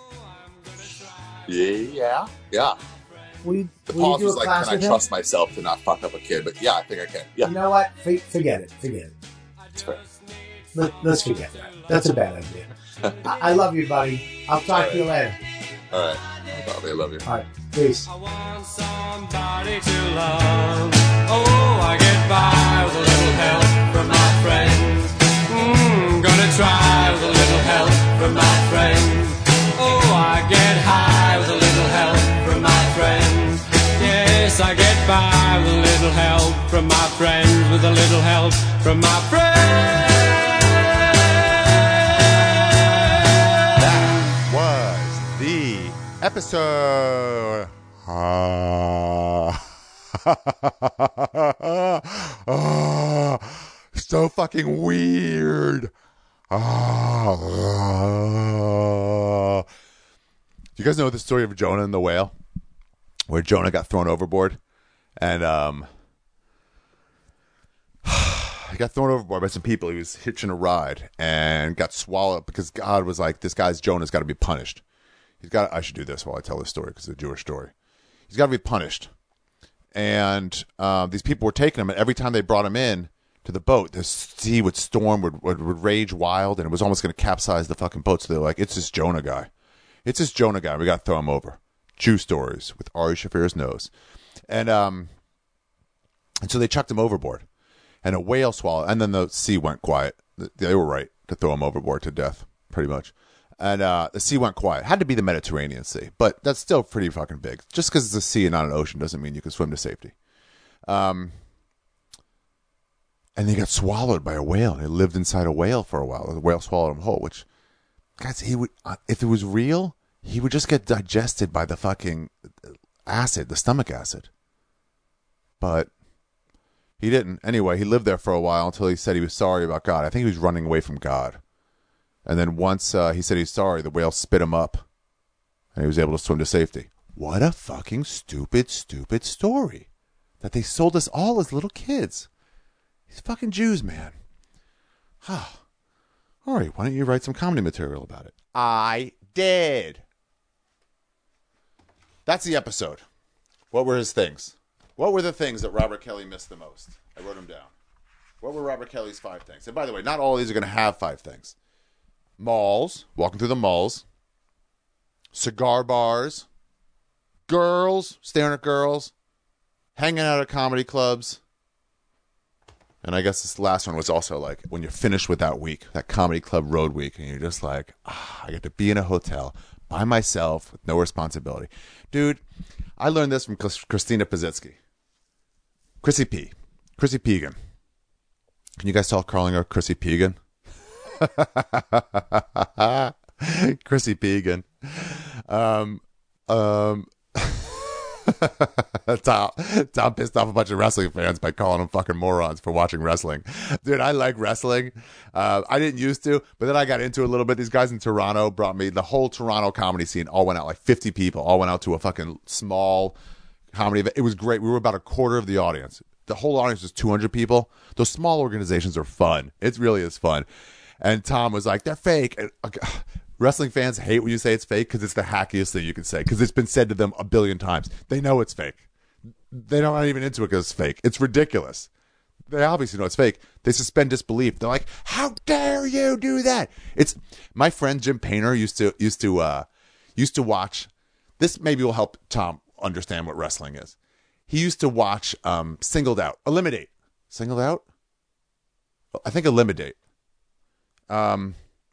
Yeah. Yeah. Will you, The will you pause do a was like, class can I with him? trust myself to not fuck up a kid? But yeah, I think I can. Yeah, You know what? For, forget it. Forget it. it's fair. Let, let's forget that. That's a bad idea. I, I love you, buddy. I'll talk to you later. All right. Bobby, I love you. All right. Peace. I want somebody to love. Oh, I get by with a little help from my friends. Mmm, gonna try with a little help from my friends. Oh, I get high with a little help from my friends. Yes, I get by with a little help from my friends. With a little help from my friends. That was the episode. Ah. Ah. So fucking weird. Ah. Do you guys know the story of Jonah and the whale? Where Jonah got thrown overboard and um he got thrown overboard by some people. He was hitching a ride and got swallowed because God was like, this guy's Jonah's got to be punished. He's got. I should do this while I tell this story because it's a Jewish story. He's got to be punished. And uh, these people were taking him, and every time they brought him in to the boat, the sea would storm, would, would, would rage wild, and it was almost going to capsize the fucking boat. So they're like, it's this Jonah guy. It's this Jonah guy. We got to throw him over. Jew stories with Ari Shafir's nose. And um, and so they chucked him overboard. And a whale swallowed, and then the sea went quiet. They were right to throw him overboard to death, pretty much. And uh, the sea went quiet. Had to be the Mediterranean Sea, but that's still pretty fucking big. Just because it's a sea and not an ocean doesn't mean you can swim to safety. Um, and they got swallowed by a whale. They lived inside a whale for a while. The whale swallowed him whole, which, guys, he would, uh, if it was real, he would just get digested by the fucking acid, the stomach acid. But he didn't. Anyway, he lived there for a while until he said he was sorry about God. I think he was running away from God. And then once uh, he said he's sorry, the whale spit him up. And he was able to swim to safety. What a fucking stupid, stupid story. That they sold us all as little kids. These fucking Jews, man. Huh. All right, why don't you write some comedy material about it? I did. That's the episode. What were his things? What were the things that Robert Kelly missed the most? I wrote them down. What were Robert Kelly's five things? And by the way, not all of these are going to have five things. Malls, walking through the malls, cigar bars, girls, staring at girls, hanging out at comedy clubs. And I guess this last one was also like when you're finished with that week, that comedy club road week, and you're just like, ah, I get to be in a hotel by myself with no responsibility. Dude, I learned this from Christina Pazitsky. Chrissy P. Chrissy Pegan. Can you guys tell calling her Chrissy Pegan? Chrissy Pegan. Um, um, Tom, Tom pissed off a bunch of wrestling fans by calling them fucking morons for watching wrestling. Dude, I like wrestling. Uh, I didn't used to, but then I got into it a little bit. These guys in Toronto brought me, the whole Toronto comedy scene all went out, like fifty people, all went out to a fucking small comedy event. It was great. We were about a quarter of the audience. The whole audience was two hundred people. Those small organizations are fun. It really is fun. And Tom was like, they're fake. And, okay, wrestling fans hate when you say it's fake because it's the hackiest thing you can say because it's been said to them a billion times. They know it's fake. They're not even into it because it's fake. It's ridiculous. They obviously know it's fake. They suspend disbelief. They're like, how dare you do that? It's my friend Jim Painter used to used to uh, used to watch. This maybe will help Tom understand what wrestling is. He used to watch um, Singled Out. Eliminate. Singled Out? I think Eliminate. Um,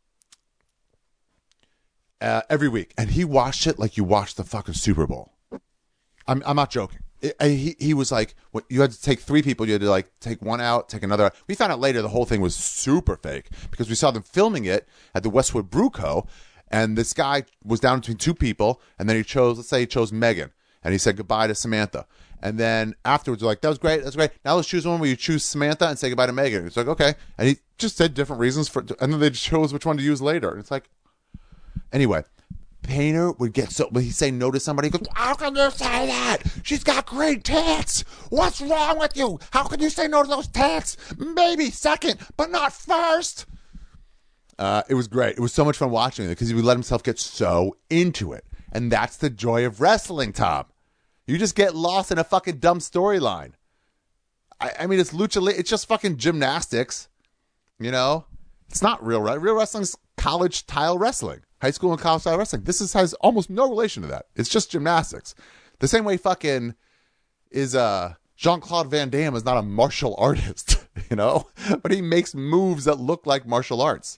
uh, every week, and he watched it like you watched the fucking Super Bowl. I'm I'm not joking. It, I, he he was like, what, you had to take three people. You had to like take one out, take another out. We found out later the whole thing was super fake because we saw them filming it at the Westwood Brew Co. And this guy was down between two people, and then he chose, let's say he chose Megan, and he said goodbye to Samantha. And then afterwards, they're like, that was great, that's great. Now let's choose one where you choose Samantha and say goodbye to Megan. It's like, okay. And he just said different reasons for, and then they chose which one to use later. And it's like, anyway, Painter would get so, when he'd say no to somebody, he goes, how can you say that? She's got great tits. What's wrong with you? How can you say no to those tits? Maybe second, but not first. Uh, it was great. It was so much fun watching it because he would let himself get so into it. And that's the joy of wrestling, Tom. You just get lost in a fucking dumb storyline. I, I mean, it's lucha, it's just fucking gymnastics, you know? It's not real, right? Real wrestling's college style wrestling, high school and college style wrestling. This is, has almost no relation to that. It's just gymnastics. The same way fucking is uh, Jean-Claude Van Damme is not a martial artist, you know? But he makes moves that look like martial arts.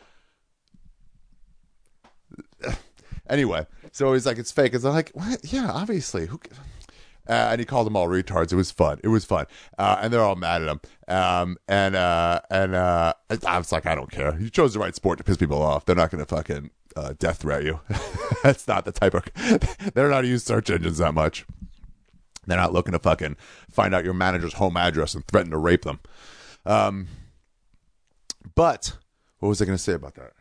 Anyway, so he's like, it's fake. It's like, what? Yeah, obviously. Who? Uh, and he called them all retards. It was fun. It was fun. Uh, and they're all mad at him. Um, and uh, and uh, I was like, I don't care. You chose the right sport to piss people off. They're not going to fucking uh, death threat you. That's not the type of. They're not use search engines that much. They're not looking to fucking find out your manager's home address and threaten to rape them. Um, but what was I going to say about that?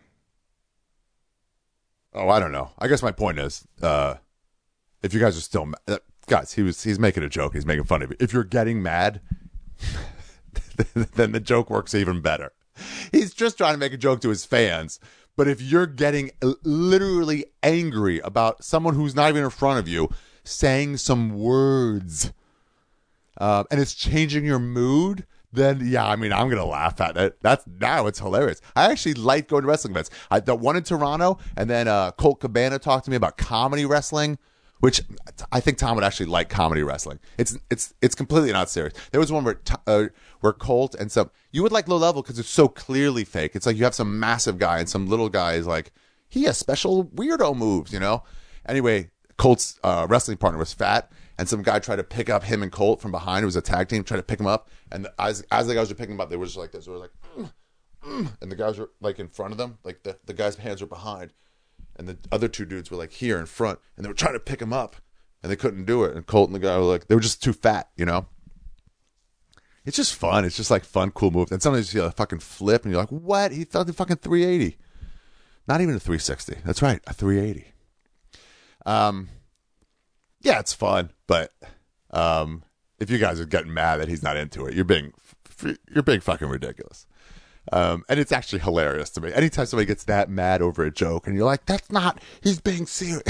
Oh, I don't know. I guess my point is, uh, if you guys are still mad, uh, guys, he was he's making a joke. He's making fun of you. If you're getting mad, then the joke works even better. He's just trying to make a joke to his fans. But if you're getting literally angry about someone who's not even in front of you saying some words, uh, and it's changing your mood, then yeah, I mean, I'm gonna laugh at it. That's now it's hilarious. I actually like going to wrestling events. I, the one in Toronto, and then uh, Colt Cabana talked to me about comedy wrestling, which I think Tom would actually like comedy wrestling. It's it's it's completely not serious. There was one where uh, where Colt and some you would like Low Level because it's so clearly fake. It's like you have some massive guy and some little guy is like he has special weirdo moves, you know. Anyway, Colt's uh, wrestling partner was fat. And some guy tried to pick up him and Colt from behind. It was a tag team, tried to pick him up. And the, as as the guys were picking him up, they were just like this. They were like, mm, mm. And the guys were like in front of them. Like the, the guy's hands were behind. And the other two dudes were like here in front. And they were trying to pick him up. And they couldn't do it. And Colt and the guy were like, they were just too fat, you know? It's just fun. It's just like fun, cool moves. And sometimes you see a fucking flip and you're like, what? He felt the fucking three eighty. Not even a three sixty. That's right, a three eighty. Um... Yeah, it's fun, but um, if you guys are getting mad that he's not into it, you're being you're being fucking ridiculous. Um, and it's actually hilarious to me. Anytime somebody gets that mad over a joke, and you're like, "That's not. He's being serious."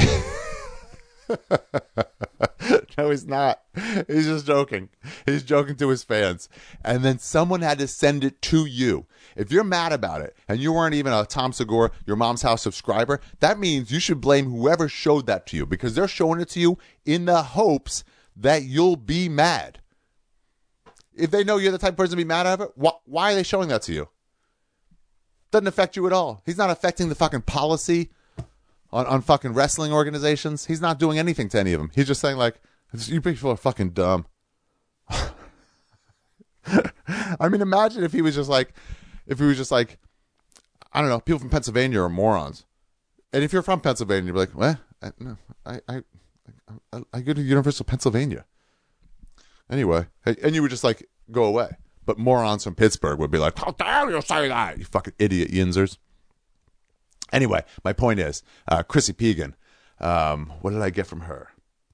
No, he's not. He's just joking. He's joking to his fans, and then someone had to send it to you. If you're mad about it, and you weren't even a Tom Segura, Your Mom's House subscriber, that means you should blame whoever showed that to you because they're showing it to you in the hopes that you'll be mad. If they know you're the type of person to be mad at it, wh- why are they showing that to you? Doesn't affect you at all. He's not affecting the fucking policy on, on fucking wrestling organizations. He's not doing anything to any of them. He's just saying like, you people are fucking dumb. I mean, imagine if he was just like, if he was just like, I don't know, people from Pennsylvania are morons. And if you're from Pennsylvania, you'd be like, well, I, no, I, I, I, I go to University of Pennsylvania. Anyway, and you would just like go away. But morons from Pittsburgh would be like, how dare you say that, you fucking idiot yinzers. Anyway, my point is, uh, Chrissy Teigen, um, what did I get from her?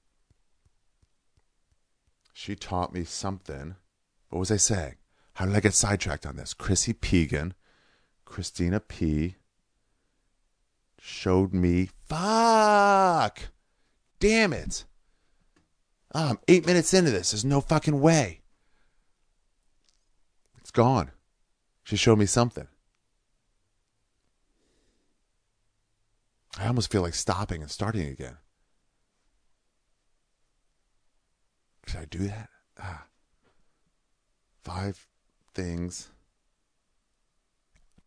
She taught me something. What was I saying? How did I get sidetracked on this? Chrissy Teigen, Christina P. showed me. Fuck! Damn it! Oh, I'm eight minutes into this. There's no fucking way. It's gone. She showed me something. I almost feel like stopping and starting again. Should I do that? Ah. Five things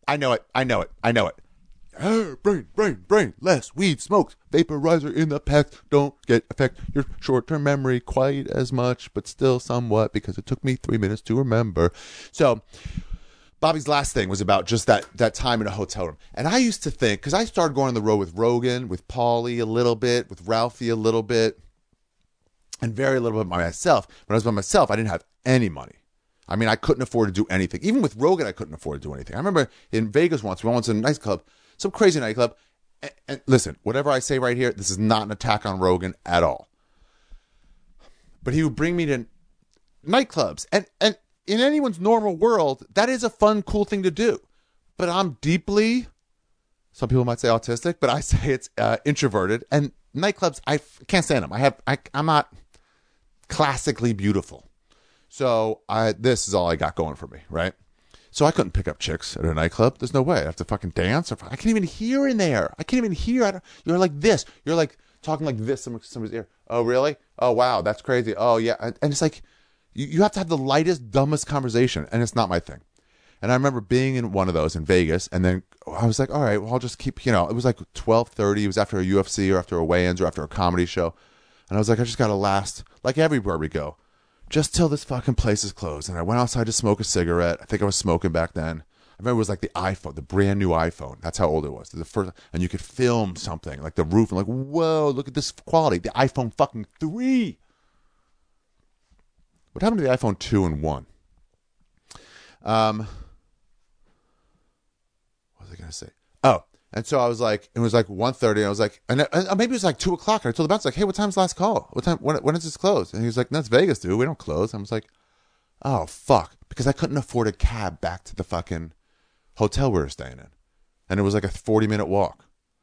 I know it. I know it. I know it. Hey, brain, brain, brain, less weed smoked. Vaporizer in the packs don't get affect your short-term memory quite as much, but still somewhat because it took me three minutes to remember. So Bobby's last thing was about just that that time in a hotel room. And I used to think, because I started going on the road with Rogan, with Paulie a little bit, with Ralphie a little bit, and very little bit by myself. When I was by myself, I didn't have any money. I mean, I couldn't afford to do anything. Even with Rogan, I couldn't afford to do anything. I remember in Vegas once, we went to a nightclub, some crazy nightclub. And, and listen, whatever I say right here, this is not an attack on Rogan at all. But he would bring me to nightclubs. And, and in anyone's normal world, that is a fun, cool thing to do. But I'm deeply, some people might say autistic, but I say it's uh, introverted. And nightclubs, I f- can't stand them. I have, I, I'm not classically beautiful. So I, this is all I got going for me, right? So I couldn't pick up chicks at a nightclub. There's no way. I have to fucking dance. Or I can't even hear in there. I can't even hear. I don't, you're like this. You're like talking like this in somebody's ear. Oh, really? Oh, wow. That's crazy. Oh, yeah. And it's like, you, you have to have the lightest, dumbest conversation. And it's not my thing. And I remember being in one of those in Vegas. And then I was like, all right, well, I'll just keep, you know, it was like twelve thirty. It was after a U F C or after a weigh-ins or after a comedy show. And I was like, I just got to last, like everywhere we go, just till this fucking place is closed. And I went outside to smoke a cigarette. I think I was smoking back then. I remember it was like the iPhone, the brand new iPhone. That's how old it was. The first, and you could film something like the roof. And like, whoa, look at this quality. The iPhone fucking three. What happened to the iPhone two and one? Um, what was I going to say? Oh, and so I was like, it was like one thirty. And I was like, and, and maybe it was like two o'clock. And I told the bouncer, like, hey, what time's the last call? What time? When, when is this closed? And he was like, that's Vegas, dude. We don't close. I was like, oh, fuck. Because I couldn't afford a cab back to the fucking hotel we were staying in. And it was like a forty minute walk.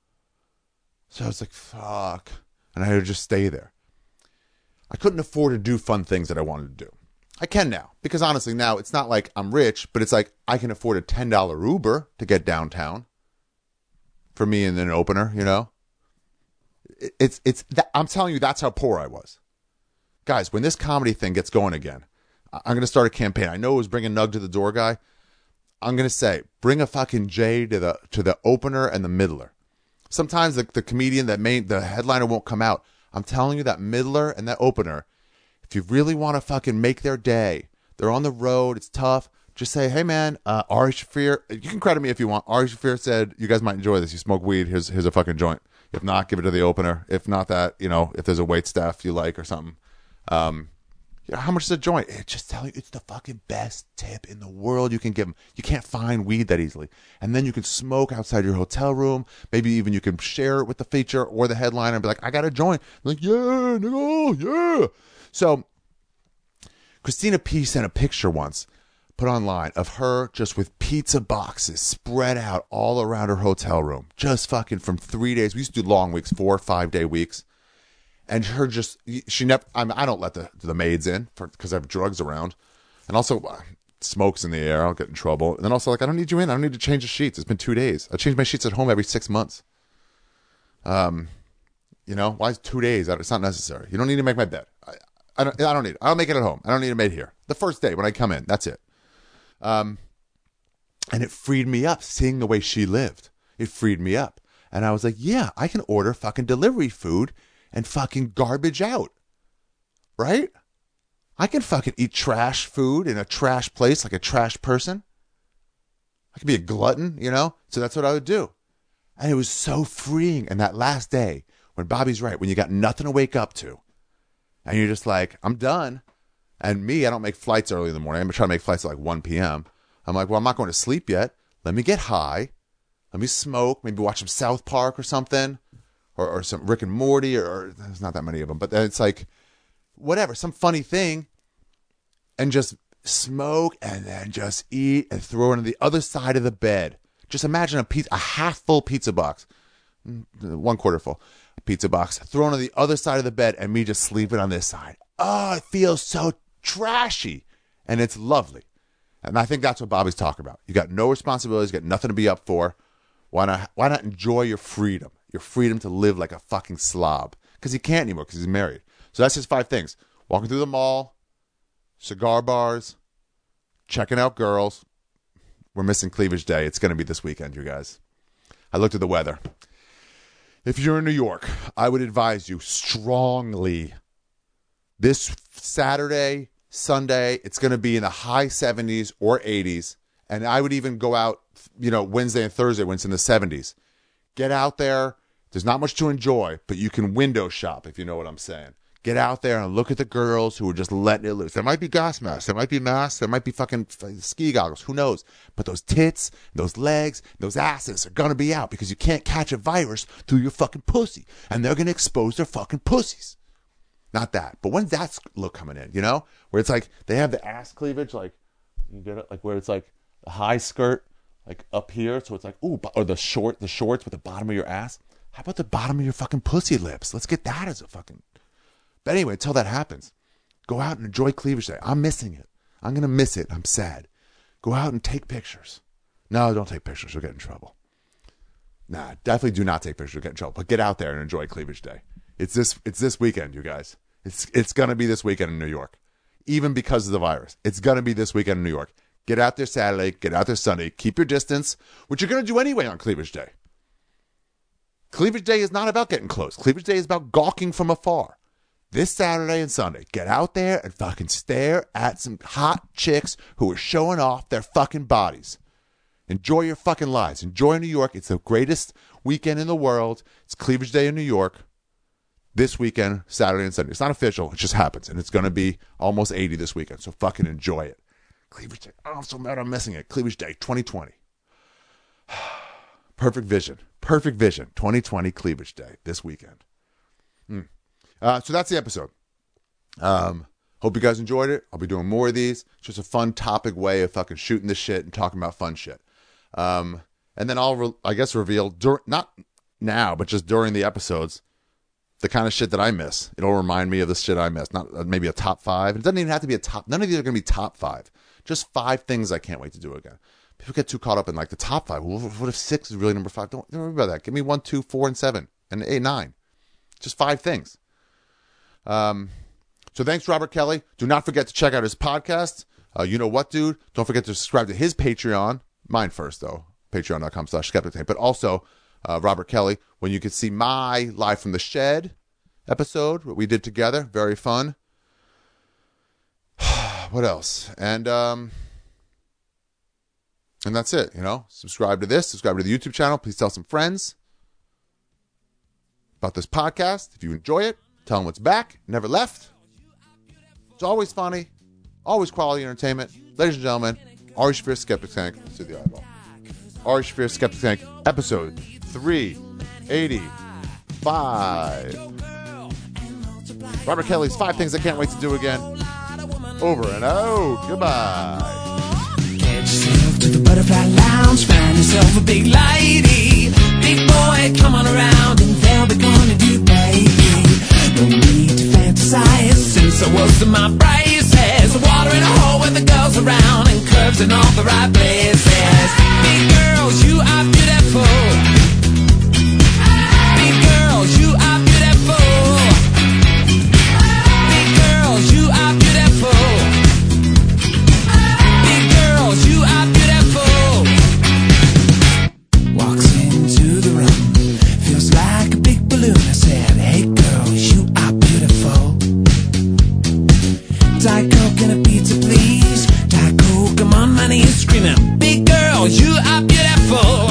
So I was like, fuck. And I had to just stay there. I couldn't afford to do fun things that I wanted to do. I can now. Because honestly, now it's not like I'm rich, but it's like I can afford a ten dollar Uber to get downtown. For me and an opener, you know? It's, it's, that, I'm telling you, that's how poor I was. Guys, when this comedy thing gets going again, I'm going to start a campaign. I know it was bringing Nug to the door guy. I'm going to say, bring a fucking J to the to the opener and the middler. Sometimes the, the comedian, that main, the headliner won't come out. I'm telling you, that middler and that opener, if you really want to fucking make their day, they're on the road, it's tough, just say, hey man, uh, Ari Shaffir, you can credit me if you want. Ari Shaffir said, you guys might enjoy this. You smoke weed, here's, here's a fucking joint. If not, give it to the opener. If not that, you know, if there's a wait staff you like or something. Um, you know, how much is a joint? It just tell you, it's the fucking best tip in the world you can give them. You can't find weed that easily. And then you can smoke outside your hotel room. Maybe even you can share it with the feature or the headliner and be like, I got a joint. I'm like, yeah, nigga, yeah. So Christina P. sent a picture once, put online, of her just with pizza boxes spread out all around her hotel room. Just fucking from three days. We used to do long weeks, four or five day weeks. And her just, she never, I mean, I don't let the, the maids in because I have drugs around. And also, uh, smoke's in the air. I'll get in trouble. And then also, like, I don't need you in. I don't need to change the sheets. It's been two days. I change my sheets at home every six months. Um, you know, why is two days? It's not necessary. You don't need to make my bed. I, I don't, I don't need it. I'll make it at home. I don't need a maid here. The first day when I come in, that's it. Um, and it freed me up seeing the way she lived. It freed me up. And I was like, yeah, I can order fucking delivery food and fucking garbage out. Right? I can fucking eat trash food in a trash place like a trash person. I could be a glutton, you know? So that's what I would do. And it was so freeing. And that last day, when Bobby's right, when you got nothing to wake up to, and you're just like, I'm done. And me, I don't make flights early in the morning. I'm trying to make flights at like one p.m. I'm like, well, I'm not going to sleep yet. Let me get high. Let me smoke. Maybe watch some South Park or something. Or, or some Rick and Morty. Or, or there's not that many of them. But it's like, whatever. Some funny thing. And just smoke and then just eat and throw it on the other side of the bed. Just imagine a pizza, a half full pizza box. One quarter full pizza box. Thrown on the other side of the bed and me just sleeping on this side. Oh, it feels so trashy. And it's lovely. And I think that's what Bobby's talking about. You got no responsibilities, you got nothing to be up for. Why not, why not enjoy your freedom? Your freedom to live like a fucking slob. Because he can't anymore because he's married. So that's his five things. Walking through the mall, cigar bars, checking out girls, we're missing Cleavage Day. It's going to be this weekend, you guys. I looked at the weather. If you're in New York, I would advise you strongly this Saturday, Sunday, it's going to be in the high seventies or eighties. And I would even go out, you know, Wednesday and Thursday when it's in the seventies. Get out there. There's not much to enjoy, but you can window shop, if you know what I'm saying. Get out there and look at the girls who are just letting it loose. There might be gas masks. There might be masks. There might be fucking ski goggles. Who knows? But those tits, those legs, those asses are going to be out because you can't catch a virus through your fucking pussy. And they're going to expose their fucking pussies. Not that. But when's that look coming in, you know? Where it's like they have the ass cleavage, like, you get it? Like where it's like the high skirt, like up here. So it's like, ooh, or the short, the shorts with the bottom of your ass. How about the bottom of your fucking pussy lips? Let's get that as a fucking... But anyway, until that happens, go out and enjoy Cleavage Day. I'm missing it. I'm going to miss it. I'm sad. Go out and take pictures. No, don't take pictures. You'll get in trouble. Nah, definitely do not take pictures. You'll get in trouble. But get out there and enjoy Cleavage Day. It's this It's this weekend, you guys. It's it's going to be this weekend in New York. Even because of the virus. It's going to be this weekend in New York. Get out there Saturday. Get out there Sunday. Keep your distance, which you're going to do anyway on Cleavage Day. Cleavage Day is not about getting close. Cleavage Day is about gawking from afar. This Saturday and Sunday, get out there and fucking stare at some hot chicks who are showing off their fucking bodies. Enjoy your fucking lives. Enjoy New York. It's the greatest weekend in the world. It's Cleavage Day in New York. This weekend, Saturday and Sunday. It's not official. It just happens. And it's going to be almost eighty this weekend. So fucking enjoy it. Cleavage Day. Oh, I'm so mad I'm missing it. Cleavage Day twenty twenty. Perfect vision. Perfect vision. twenty twenty Cleavage Day this weekend. Hmm. Uh, so that's the episode. Um, hope you guys enjoyed it. I'll be doing more of these. It's just a fun topic way of fucking shooting this shit and talking about fun shit. Um, and then I'll, re- I guess, reveal, dur- not now, but just during the episodes, the kind of shit that I miss. It'll remind me of the shit I miss. Not uh, maybe a top five. It doesn't even have to be a top. None of these are going to be top five. Just five things I can't wait to do again. People get too caught up in like the top five. Well, what if six is really number five? Don't, don't worry about that. Give me one, two, four, and seven, and eight, nine. Just five things. Um, so thanks, Robert Kelly. Do not forget to check out his podcast. Uh, you know what, dude? Don't forget to subscribe to his Patreon. Mine first, though. Patreon.com slash skeptic tank. But also, uh, Robert Kelly, when you can see my Live from the Shed episode, what we did together. Very fun. What else? And, um, and that's it, you know. Subscribe to this. Subscribe to the YouTube channel. Please tell some friends about this podcast. If you enjoy it, tell them what's back. Never left. It's always funny. Always quality entertainment. Ladies and gentlemen, Ari Shaffir, Skeptic Tank. Let's do the eyeball. Ari Shaffir, Skeptic Tank, episode three eighty-five. Robert Kelly's Five Things I Can't Wait to Do Again. Over and out. Goodbye. Get yourself to the Butterfly Lounge. Find yourself a big lady. Big boy, come on around and they'll be gonna do baby. No need to fantasize, since I was in my braces. Water in a hole with the girls around and curves in all the right places. Big girls, you are beautiful. Big girls, you are beautiful. Big girls, you are beautiful. Big girls, you are beautiful. Walks into the room, feels like a big balloon. I said, hey girl, you are beautiful. Diet Coke and a pizza, please. Diet Coke, I'm on my knees screaming, big girl, you are beautiful.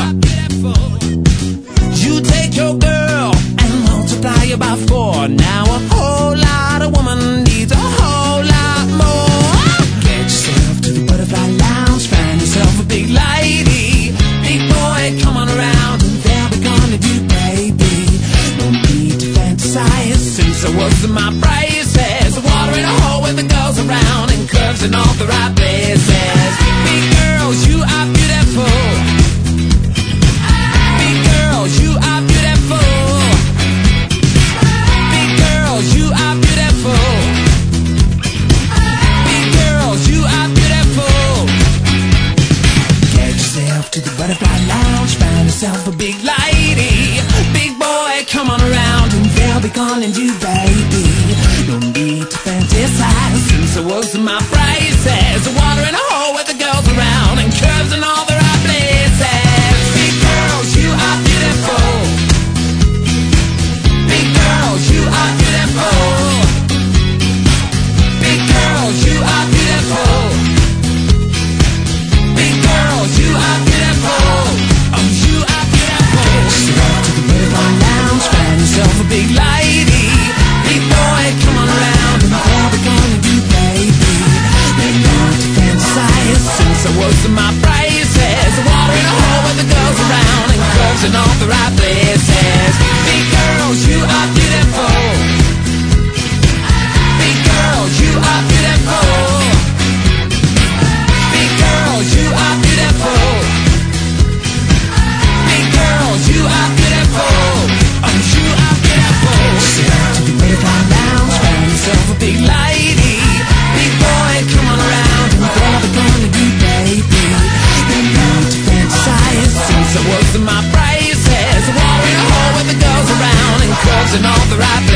You take your girl and multiply it by four. Now a whole lot of woman needs a whole lot more. Get yourself to the Butterfly Lounge. Find yourself a big lady. Big boy, come on around and they'll be gonna do baby. No need to fantasize, since I was in my braces. Water in a hole with the girls around and curves in all the right places. Big girls, you are beautiful. Big girls, you are beautiful. Big girls, you are beautiful. Big girls, you are beautiful. Get yourself to the Butterfly Lounge. Find yourself a big lady. Big boy, come on around and they'll be calling you baby. No need to fantasize, since I was in my braces. Water in a hole with the girls around and curves in all the So what's my phrases? War in a hole with the girls around and curves in all the right places.